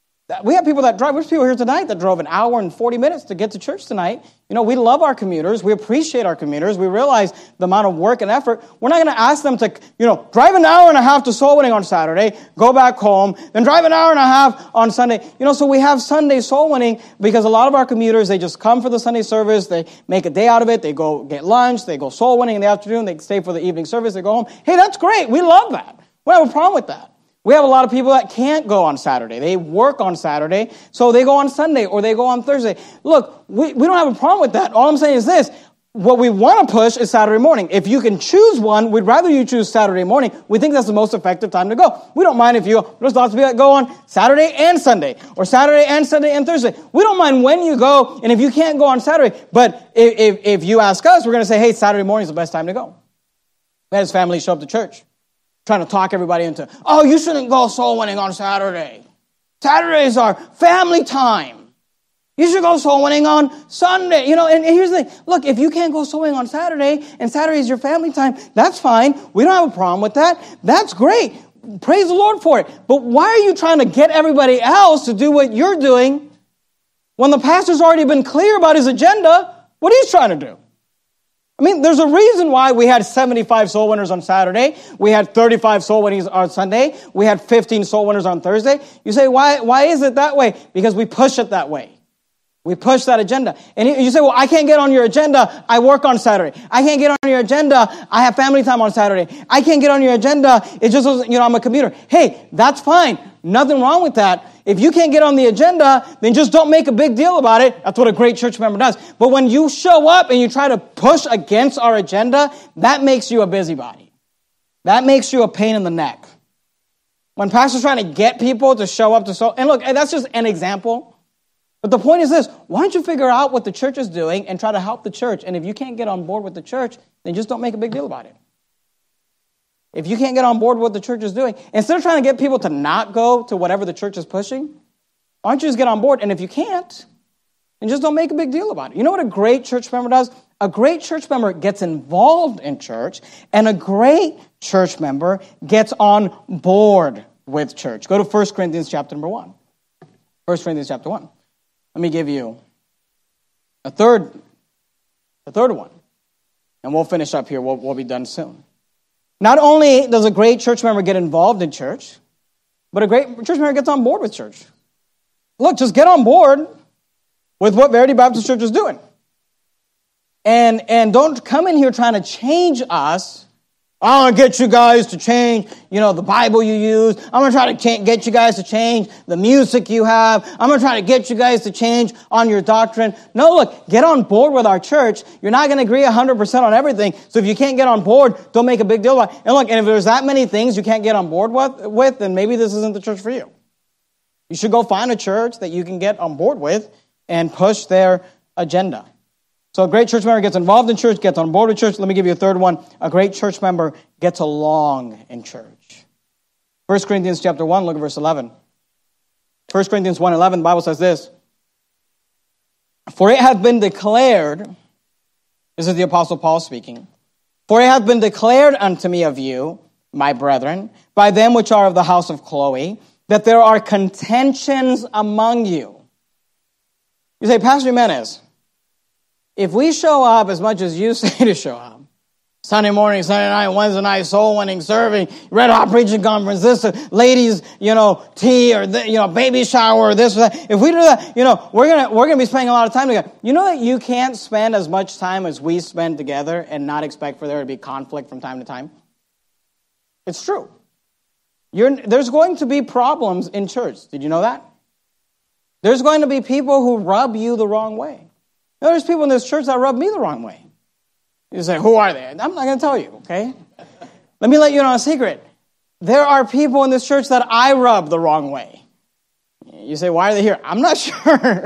Speaker 1: We have people that drive. There's people here tonight that drove an hour and 40 minutes to get to church tonight. We love our commuters. We appreciate our commuters. We realize the amount of work and effort. We're not going to ask them to, drive an hour and a half to soul winning on Saturday, go back home, then drive an hour and a half on Sunday. So we have Sunday soul winning because a lot of our commuters, they just come for the Sunday service. They make a day out of it. They go get lunch. They go soul winning in the afternoon. They stay for the evening service. They go home. Hey, that's great. We love that. We don't have a problem with that. We have a lot of people that can't go on Saturday. They work on Saturday, so they go on Sunday or they go on Thursday. Look, we don't have a problem with that. All I'm saying is this. What we want to push is Saturday morning. If you can choose one, we'd rather you choose Saturday morning. We think that's the most effective time to go. We don't mind if there's lots of people that go on Saturday and Sunday, or Saturday and Sunday and Thursday. We don't mind when you go, and if you can't go on Saturday. But if you ask us, we're going to say, hey, Saturday morning is the best time to go. We had his family show up to church, trying to talk everybody into, you shouldn't go soul winning on Saturday. Saturdays are family time. You should go soul winning on Sunday. And here's the thing. Look, if you can't go soul winning on Saturday, and Saturday is your family time, that's fine. We don't have a problem with that. That's great. Praise the Lord for it. But why are you trying to get everybody else to do what you're doing when the pastor's already been clear about his agenda, what he's trying to do? There's a reason why we had 75 soul winners on Saturday. We had 35 soul winners on Sunday. We had 15 soul winners on Thursday. You say, why is it that way? Because we push it that way. We push that agenda. And you say, I can't get on your agenda. I work on Saturday. I can't get on your agenda. I have family time on Saturday. I can't get on your agenda. It just, I'm a commuter. Hey, that's fine. Nothing wrong with that. If you can't get on the agenda, then just don't make a big deal about it. That's what a great church member does. But when you show up and you try to push against our agenda, that makes you a busybody. That makes you a pain in the neck. When pastors trying to get people to show up to soul, and look, that's just an example. But the point is this, why don't you figure out what the church is doing and try to help the church? And if you can't get on board with the church, then just don't make a big deal about it. If you can't get on board with what the church is doing, instead of trying to get people to not go to whatever the church is pushing, why don't you just get on board? And if you can't, then just don't make a big deal about it. You know what a great church member does? A great church member gets involved in church, and a great church member gets on board with church. Go to 1 Corinthians chapter number 1. 1 Corinthians chapter 1. Let me give you a third one, and we'll finish up here. We'll be done soon. Not only does a great church member get involved in church, but a great church member gets on board with church. Look, just get on board with what Verity Baptist Church is doing. And don't come in here trying to change us. I'm going to get you guys to change, the Bible you use. I'm going to try to get you guys to change the music you have. I'm going to try to get you guys to change on your doctrine. No, look, get on board with our church. You're not going to agree 100% on everything. So if you can't get on board, don't make a big deal about it. And look, and if there's that many things you can't get on board with, then maybe this isn't the church for you. You should go find a church that you can get on board with and push their agenda. So a great church member gets involved in church, gets on board with church. Let me give you a third one. A great church member gets along in church. 1 Corinthians chapter 1, look at verse 11. 1 Corinthians 1:11, the Bible says this. For it hath been declared, this is the Apostle Paul speaking, for it hath been declared unto me of you, my brethren, by them which are of the house of Chloe, that there are contentions among you. You say, Pastor Jimenez, if we show up as much as you say to show up, Sunday morning, Sunday night, Wednesday night, soul winning, serving, red hot preaching conference, this, ladies, tea, or, baby shower, or this, or that. If we do that, we're gonna be spending a lot of time together. You know that you can't spend as much time as we spend together and not expect for there to be conflict from time to time? It's true. There's going to be problems in church. Did you know that? There's going to be people who rub you the wrong way. There's people in this church that rub me the wrong way. You say, who are they? I'm not going to tell you, okay? Let me let you know a secret. There are people in this church that I rub the wrong way. You say, why are they here? I'm not sure.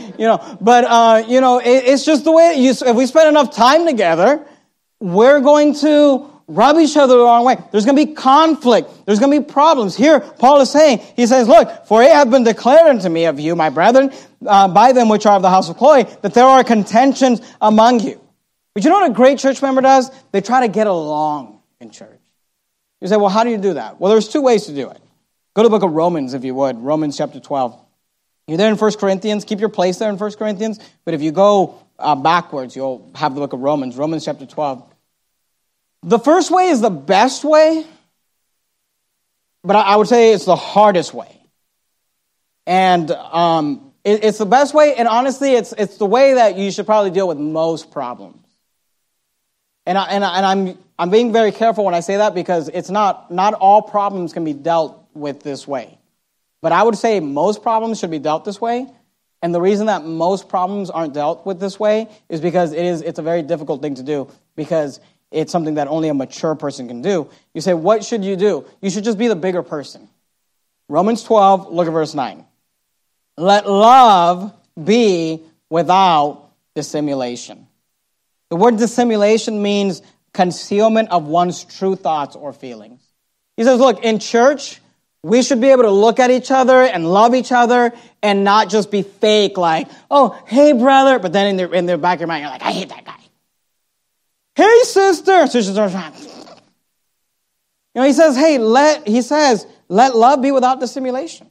Speaker 1: It's just the way if we spend enough time together, we're going to rub each other the wrong way. There's going to be conflict. There's going to be problems. Here, Paul is saying, he says, look, for it hath been declared unto me of you, my brethren, by them which are of the house of Chloe, that there are contentions among you. But you know what a great church member does? They try to get along in church. You say, well, how do you do that? Well, there's two ways to do it. Go to the book of Romans, if you would. Romans chapter 12. You're there in 1 Corinthians. Keep your place there in 1 Corinthians. But if you go backwards, you'll have the book of Romans. Romans chapter 12. The first way is the best way, but I would say it's the hardest way. And it's the best way, and honestly, it's the way that you should probably deal with most problems. And I'm being very careful when I say that, because it's not all problems can be dealt with this way. But I would say most problems should be dealt this way. And the reason that most problems aren't dealt with this way is because it's a very difficult thing to do, because it's something that only a mature person can do. You say, what should you do? You should just be the bigger person. Romans 12, look at verse 9. Let love be without dissimulation. The word dissimulation means concealment of one's true thoughts or feelings. He says, look, in church, we should be able to look at each other and love each other and not just be fake, like, oh, hey, brother. But then in the back of your mind, you're like, I hate that guy. Hey, sister. He says, let love be without dissimulation.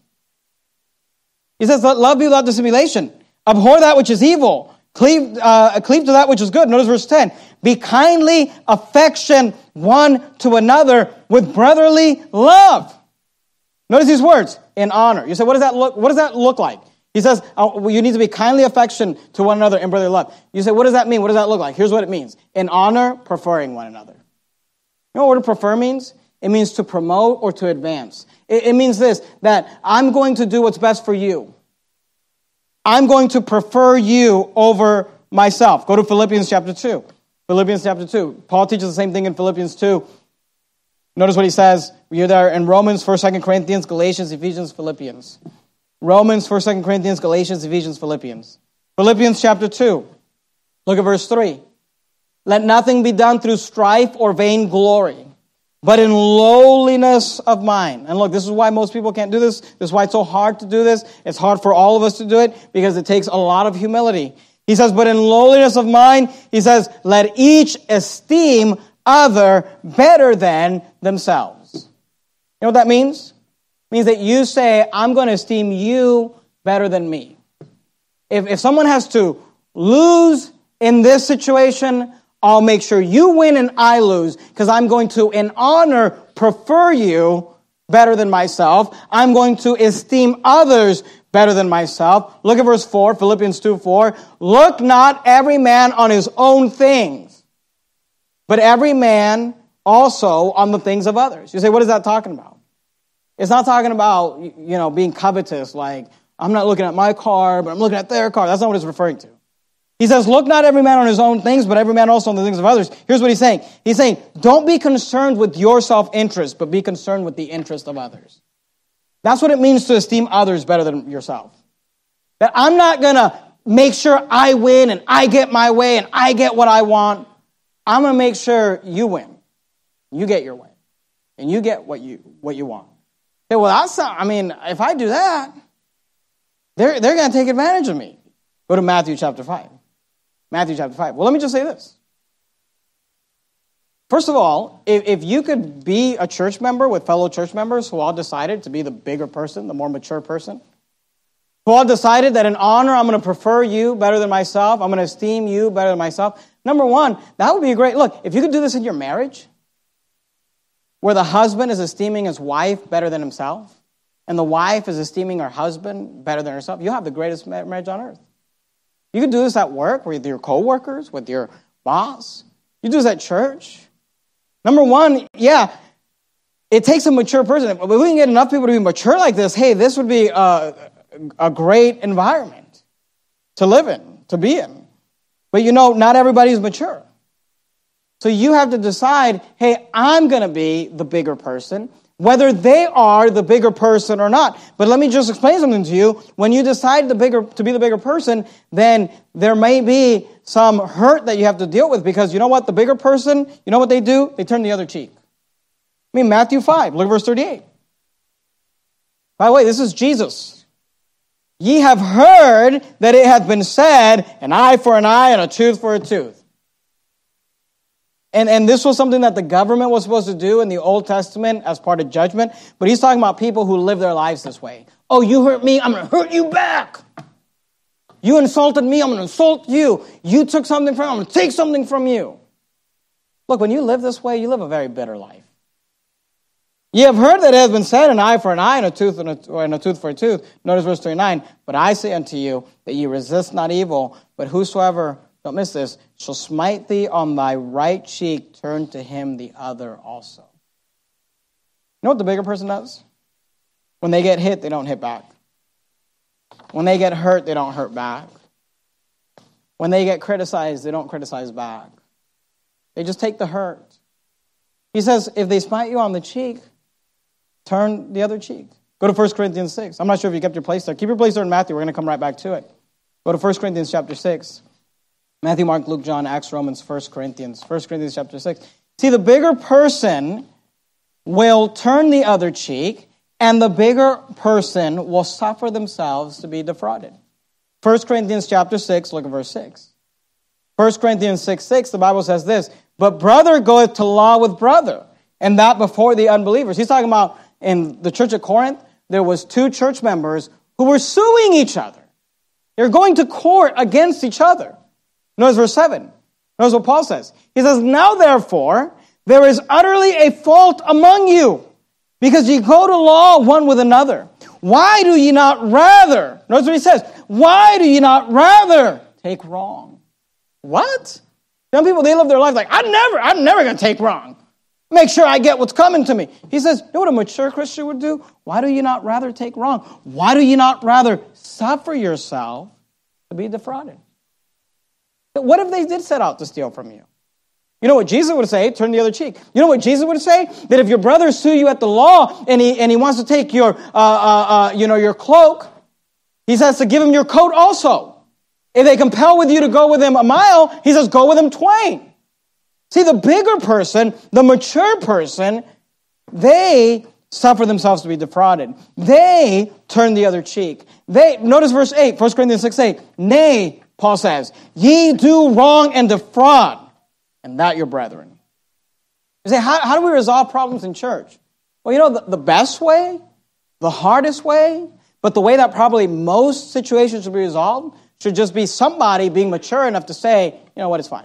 Speaker 1: He says, let love be without dissimulation. Abhor that which is evil. Cleave to that which is good. Notice verse 10. Be kindly affection one to another with brotherly love. Notice these words, in honor. You say, what does that look like? He says, you need to be kindly affection to one another in brotherly love. You say, what does that mean? What does that look like? Here's what it means. In honor, preferring one another. You know what word prefer means? It means to promote or to advance. It means this, that I'm going to do what's best for you. I'm going to prefer you over myself. Go to Philippians chapter 2. Philippians chapter 2. Paul teaches the same thing in Philippians 2. Notice what he says. You're there in Romans, 1st, 2nd Corinthians, Galatians, Ephesians, Philippians. Romans, 1st, 2nd Corinthians, Galatians, Ephesians, Philippians. Philippians chapter 2. Look at verse 3. Let nothing be done through strife or vain glory, but in lowliness of mind. And look, this is why most people can't do this. This is why it's so hard to do this. It's hard for all of us to do it because it takes a lot of humility. He says, but in lowliness of mind, he says, let each esteem other better than themselves. You know what that means? It means that you say, I'm going to esteem you better than me. If someone has to lose in this situation, I'll make sure you win and I lose, because I'm going to, in honor, prefer you better than myself. I'm going to esteem others better than myself. Look at verse 4, Philippians 2:4. Look not every man on his own things, but every man also on the things of others. You say, what is that talking about? It's not talking about, being covetous, like, I'm not looking at my car, but I'm looking at their car. That's not what it's referring to. He says, look not every man on his own things, but every man also on the things of others. Here's what he's saying. He's saying, don't be concerned with your self-interest, but be concerned with the interest of others. That's what it means to esteem others better than yourself. That I'm not going to make sure I win and I get my way and I get what I want. I'm going to make sure you win. You get your way. And you get what you want. Okay, well, if I do that, they're going to take advantage of me. Go to Matthew chapter 5. Matthew chapter 5. Well, let me just say this. First of all, if you could be a church member with fellow church members who all decided to be the bigger person, the more mature person, who all decided that in honor, I'm going to prefer you better than myself, I'm going to esteem you better than myself. Number one, that would be a great, look, if you could do this in your marriage, where the husband is esteeming his wife better than himself, and the wife is esteeming her husband better than herself, you'll have the greatest marriage on earth. You can do this at work, with your coworkers, with your boss. You do this at church. Number one, yeah, it takes a mature person. If we can get enough people to be mature like this, hey, this would be a great environment to live in, to be in. But not everybody's mature. So you have to decide, hey, I'm going to be the bigger person, whether they are the bigger person or not. But let me just explain something to you. When you decide to be the bigger person, then there may be some hurt that you have to deal with, because you know what? The bigger person, you know what they do? They turn the other cheek. Matthew 5, look at verse 38. By the way, this is Jesus. Ye have heard that it hath been said, an eye for an eye and a tooth for a tooth. And this was something that the government was supposed to do in the Old Testament as part of judgment. But he's talking about people who live their lives this way. Oh, you hurt me, I'm going to hurt you back. You insulted me, I'm going to insult you. You took something from me, I'm going to take something from you. Look, when you live this way, you live a very bitter life. You have heard that it has been said, an eye for an eye and a tooth for a tooth. Notice verse 29. But I say unto you that ye resist not evil, but whosoever, don't miss this, shall smite thee on thy right cheek, turn to him the other also. You know what the bigger person does? When they get hit, they don't hit back. When they get hurt, they don't hurt back. When they get criticized, they don't criticize back. They just take the hurt. He says, if they smite you on the cheek, turn the other cheek. Go to 1 Corinthians 6. I'm not sure if you kept your place there. Keep your place there in Matthew. We're going to come right back to it. Go to 1 Corinthians chapter 6. Matthew, Mark, Luke, John, Acts, Romans, 1 Corinthians. 1 Corinthians chapter 6. See, the bigger person will turn the other cheek, and the bigger person will suffer themselves to be defrauded. 1 Corinthians chapter 6, look at verse 6. 1 Corinthians 6:6, the Bible says this, but brother goeth to law with brother, and that before the unbelievers. He's talking about in the church at Corinth, there was 2 church members who were suing each other. They're going to court against each other. Notice verse 7. Notice what Paul says. He says, now therefore, there is utterly a fault among you, because ye go to law one with another. Why do ye not rather, notice what he says, why do ye not rather take wrong? What? Some people, they live their life like, I'm never going to take wrong. Make sure I get what's coming to me. He says, you know what a mature Christian would do? Why do you not rather take wrong? Why do you not rather suffer yourself to be defrauded? What if they did set out to steal from you? You know what Jesus would say? Turn the other cheek. You know what Jesus would say? That if your brother sue you at the law and he wants to take your your cloak, he says to give him your coat also. If they compel with you to go with him a mile, he says go with him twain. See, the bigger person, the mature person, they suffer themselves to be defrauded. They turn the other cheek. Notice verse 8, 1 Corinthians 6:8. Nay, Paul says, ye do wrong and defraud, and that your brethren. You say, how do we resolve problems in church? Well, you know, the best way, the hardest way, but the way that probably most situations should be resolved should just be somebody being mature enough to say, you know what, it's fine.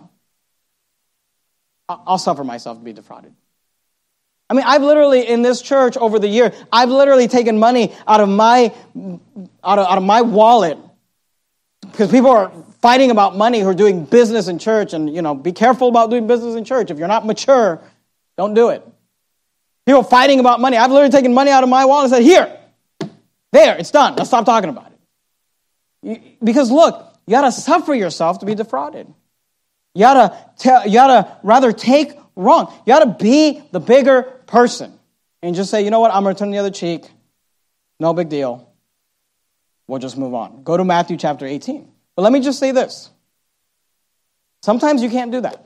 Speaker 1: I'll suffer myself to be defrauded. I mean, I've literally, in this church over the year, I've literally taken money out of my wallet because people are fighting about money who are doing business in church, and, you know, be careful about doing business in church. If you're not mature, don't do it. People fighting about money. I've literally taken money out of my wallet and said, here, there, it's done. Let's stop talking about it. Because look, you got to suffer yourself to be defrauded. You got to rather take wrong. You got to be the bigger person and just say, you know what, I'm going to turn the other cheek. No big deal. We'll just move on. Go to Matthew chapter 18. But let me just say this. Sometimes you can't do that.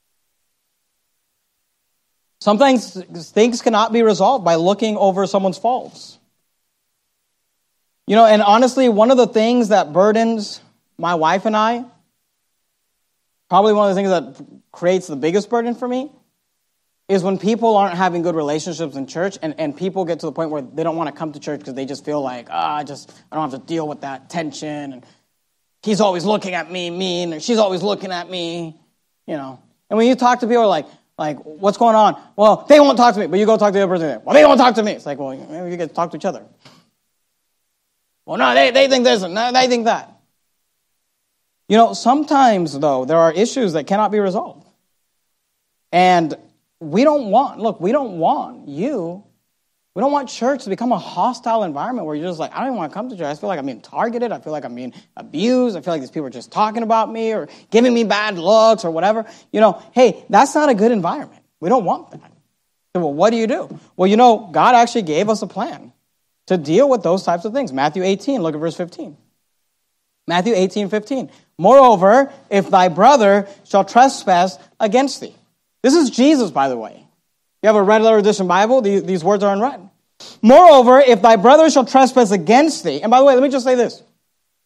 Speaker 1: Sometimes things cannot be resolved by looking over someone's faults. You know, and honestly, one of the things that burdens my wife and I, probably one of the things that creates the biggest burden for me, is when people aren't having good relationships in church, and people get to the point where they don't want to come to church because they just feel like, I don't have to deal with that tension, and he's always looking at me mean, or she's always looking at me, you know. And when you talk to people like, what's going on? Well, they won't talk to me, but you go talk to the other person. Well, they won't talk to me. It's like, well, maybe you get to talk to each other. Well, no, they think this, and no, they think that. You know, sometimes, though, there are issues that cannot be resolved. And we don't want church to become a hostile environment where you're just like, I don't even want to come to church. I feel like I'm being targeted. I feel like I'm being abused. I feel like these people are just talking about me or giving me bad looks or whatever. You know, hey, that's not a good environment. We don't want that. So, well, what do you do? Well, you know, God actually gave us a plan to deal with those types of things. Matthew 18, look at verse 15. Matthew 18:15. Moreover, if thy brother shall trespass against thee. This is Jesus, by the way. You have a red letter edition Bible, these words are in red. Moreover, if thy brother shall trespass against thee, and by the way, let me just say this.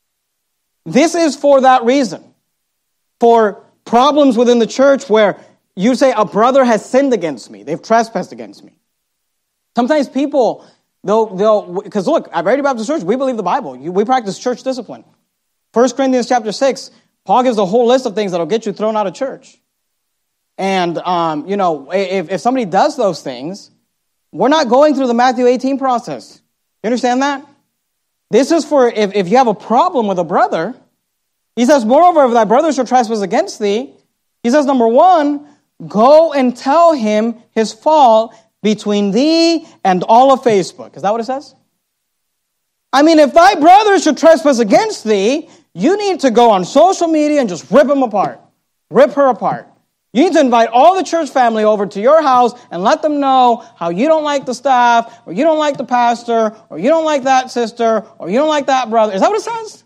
Speaker 1: This is for that reason. For problems within the church where You say, a brother has sinned against me. They've trespassed against me. Sometimes people, because look, at Verity Baptist Church, we believe the Bible. We practice church discipline. 1 Corinthians chapter 6, Paul gives a whole list of things that'll get you thrown out of church. And, if somebody does those things, we're not going through the Matthew 18 process. You understand that? This is for if you have a problem with a brother. He says, moreover, if thy brother shall trespass against thee, he says, number one, go and tell him his fault between thee and all of Facebook. Is that what it says? I mean, if thy brother should trespass against thee, you need to go on social media and just rip him apart. Rip her apart. You need to invite all the church family over to your house and let them know how you don't like the staff, or you don't like the pastor, or you don't like that sister, or you don't like that brother. Is that what it says?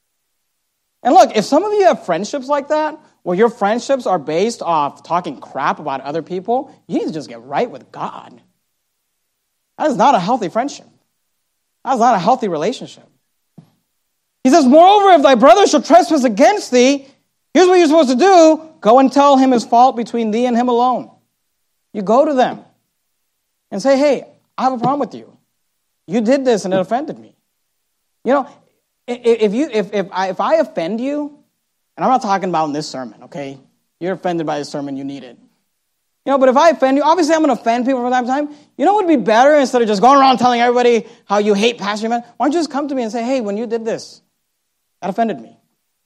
Speaker 1: And look, if some of you have friendships like that, where your friendships are based off talking crap about other people, you need to just get right with God. That is not a healthy friendship. That is not a healthy relationship. He says, moreover, if thy brother shall trespass against thee, here's what you're supposed to do. Go and tell him his fault between thee and him alone. You go to them and say, hey, I have a problem with you. You did this and it offended me. You know, if I offend you, and I'm not talking about in this sermon, okay? You're offended by this sermon, you need it. But if I offend you, obviously I'm going to offend people from time to time. You know what would be better instead of just going around telling everybody how you hate Pastor Man? Why don't you just come to me and say, hey, when you did this, that offended me.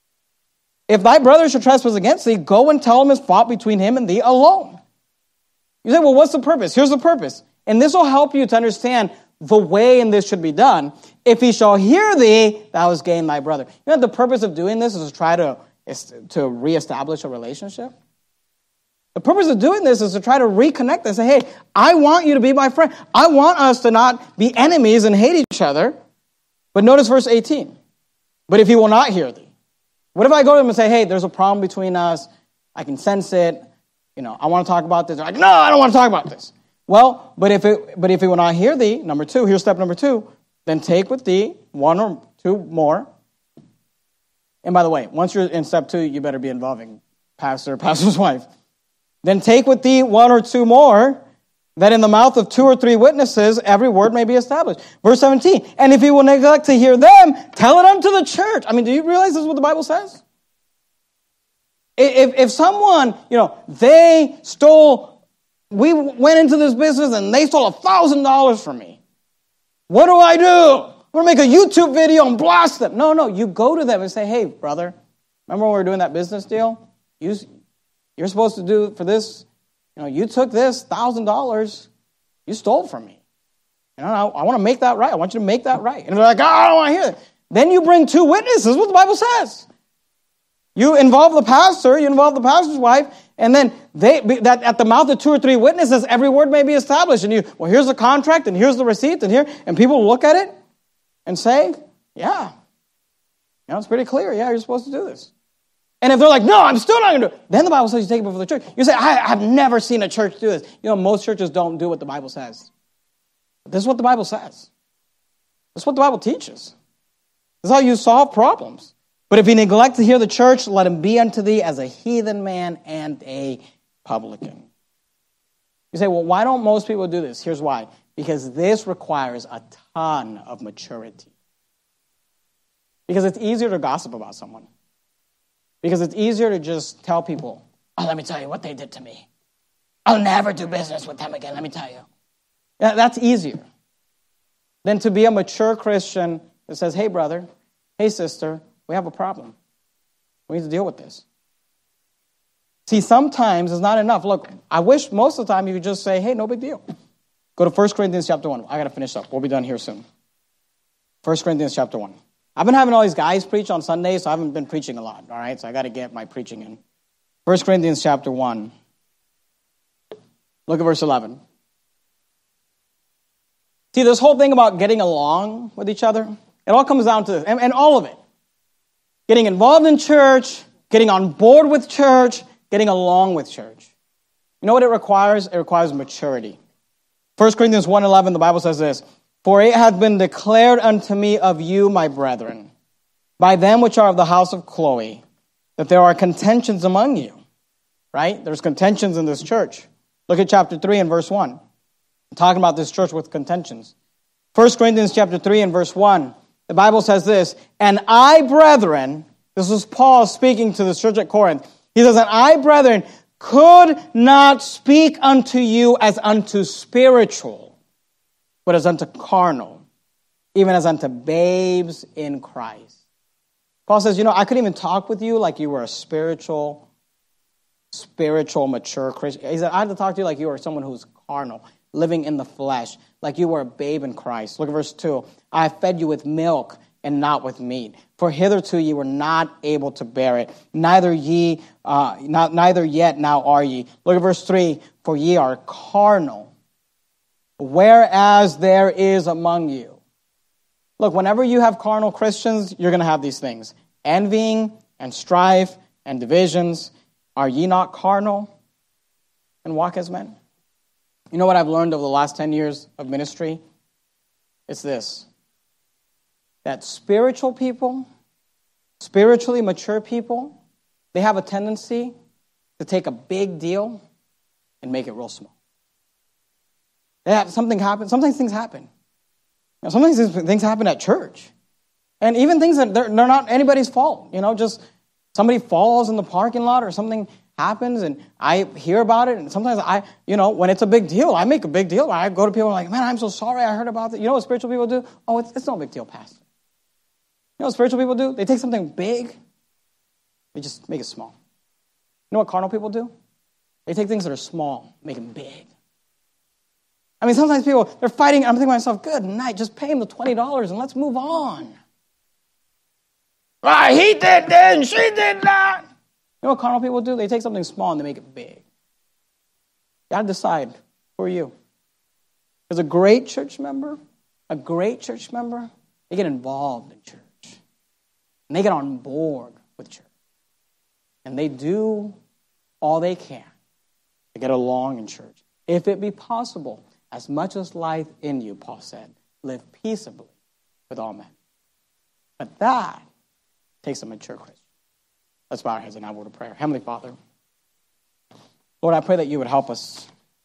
Speaker 1: If thy brother should trespass against thee, go and tell him his fault between him and thee alone. You say, well, what's the purpose? Here's the purpose. And this will help you to understand the way in this should be done. If he shall hear thee, thou hast gained thy brother. You know, the purpose of doing this is to try to reestablish a relationship. The purpose of doing this is to try to reconnect and say, hey, I want you to be my friend. I want us to not be enemies and hate each other. But notice verse 18. But if he will not hear thee. What if I go to him and say, hey, there's a problem between us. I can sense it. I want to talk about this. They're like, no, I don't want to talk about this. Well, but if he will not hear thee, number two, here's step number 2, then take with thee one or two more. And by the way, once you're in step 2, you better be involving pastor's wife. Then take with thee one or two more, that in the mouth of 2 or 3 witnesses every word may be established. Verse 17, and if he will neglect to hear them, tell it unto the church. I mean, do you realize this is what the Bible says? If someone, they stole, we went into this business and they stole $1,000 from me. What do? I'm going to make a YouTube video and blast them. No, you go to them and say, hey, brother, remember when we were doing that business deal? You're supposed to do for this. You took this $1,000, you stole from me. I want to make that right. I want you to make that right. And they're like, I don't want to hear that. Then you bring 2 witnesses, what the Bible says. You involve the pastor, you involve the pastor's wife, and then that at the mouth of 2 or 3 witnesses, every word may be established. And here's the contract, and here's the receipt, and people look at it and say, yeah, it's pretty clear. Yeah, you're supposed to do this. And if they're like, no, I'm still not going to do it, then the Bible says you take it before the church. You say, I've never seen a church do this. Most churches don't do what the Bible says. But this is what the Bible says. This is what the Bible teaches. This is how you solve problems. But if he neglect to hear the church, let him be unto thee as a heathen man and a publican. You say, well, why don't most people do this? Here's why. Because this requires a ton of maturity. Because it's easier to gossip about someone. Because it's easier to just tell people, oh, let me tell you what they did to me. I'll never do business with them again, let me tell you. Yeah, that's easier than to be a mature Christian that says, hey, brother, hey, sister, we have a problem. We need to deal with this. See, sometimes it's not enough. Look, I wish most of the time you could just say, hey, no big deal. Go to 1 Corinthians chapter 1. I got to finish up. We'll be done here soon. 1 Corinthians chapter 1. I've been having all these guys preach on Sundays, so I haven't been preaching a lot, all right? So I got to get my preaching in. 1 Corinthians chapter 1. Look at verse 11. See, this whole thing about getting along with each other, it all comes down to this, and all of it. Getting involved in church, getting on board with church, getting along with church. You know what it requires? It requires maturity. 1 Corinthians 1:11, the Bible says this, for it hath been declared unto me of you, my brethren, by them which are of the house of Chloe, that there are contentions among you. right? There's contentions in this church. Look at chapter 3 and verse 1. I'm talking about this church with contentions. 1 Corinthians chapter 3 and verse 1. The Bible says this, and I, brethren, this was Paul speaking to the church at Corinth. He says, and I, brethren, could not speak unto you as unto spiritual, but as unto carnal, even as unto babes in Christ. Paul says, I couldn't even talk with you like you were a spiritual, mature Christian. He said, I had to talk to you like you were someone who's carnal, living in the flesh, like you were a babe in Christ. Look at verse 2. I fed you with milk and not with meat, for hitherto ye were not able to bear it, neither yet now are ye. Look at verse 3. For ye are carnal, whereas there is among you. Look, whenever you have carnal Christians, you're going to have these things. Envying and strife and divisions. Are ye not carnal and walk as men? You know what I've learned over the last 10 years of ministry? It's this. That spiritual people, spiritually mature people, they have a tendency to take a big deal and make it real small. Something happens. Sometimes things happen. Sometimes things happen at church. And even things that they're not anybody's fault. Just somebody falls in the parking lot or something happens and I hear about it. And sometimes when it's a big deal, I make a big deal. I go to people like, man, I'm so sorry I heard about it. You know what spiritual people do? Oh, it's no big deal, Pastor. You know what spiritual people do? They take something big, they just make it small. You know what carnal people do? They take things that are small, make them big. I mean, sometimes people, they're fighting. I'm thinking to myself, good night, just pay him the $20 and let's move on. Right, he did this and she did that. You know what carnal people do? They take something small and they make it big. You got to decide, who are you? Because a great church member, they get involved in church. And they get on board with church. And they do all they can to get along in church. If it be possible, as much as life in you, Paul said, live peaceably with all men. But that takes a mature Christian. Let's bow our heads and now go to prayer. Heavenly Father, Lord, I pray that you would help us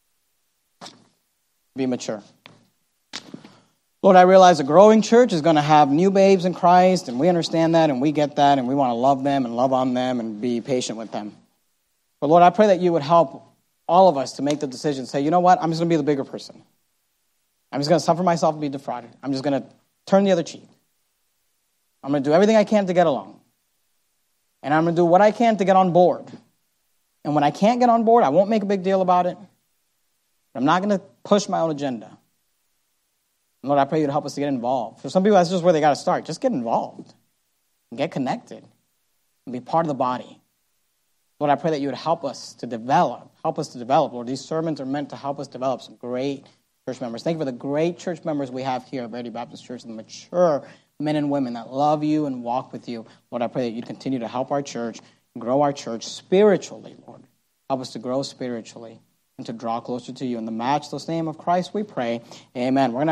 Speaker 1: be mature. Lord, I realize a growing church is going to have new babes in Christ, and we understand that, and we get that, and we want to love them and love on them and be patient with them. But Lord, I pray that you would help all of us to make the decision, say, you know what, I'm just going to be the bigger person. I'm just going to suffer myself and be defrauded. I'm just going to turn the other cheek. I'm going to do everything I can to get along. And I'm going to do what I can to get on board. And when I can't get on board, I won't make a big deal about it. I'm not going to push my own agenda. And Lord, I pray you to help us to get involved. For some people, that's just where they got to start. Just get involved. And get connected. And be part of the body. Lord, I pray that you would help us to develop. Lord, these sermons are meant to help us develop some great church members. Thank you for the great church members we have here at Verity Baptist Church, the mature men and women that love you and walk with you. Lord, I pray that you continue to help our church, grow our church spiritually, Lord. Help us to grow spiritually and to draw closer to you. In the matchless name of Christ we pray. Amen. We're going to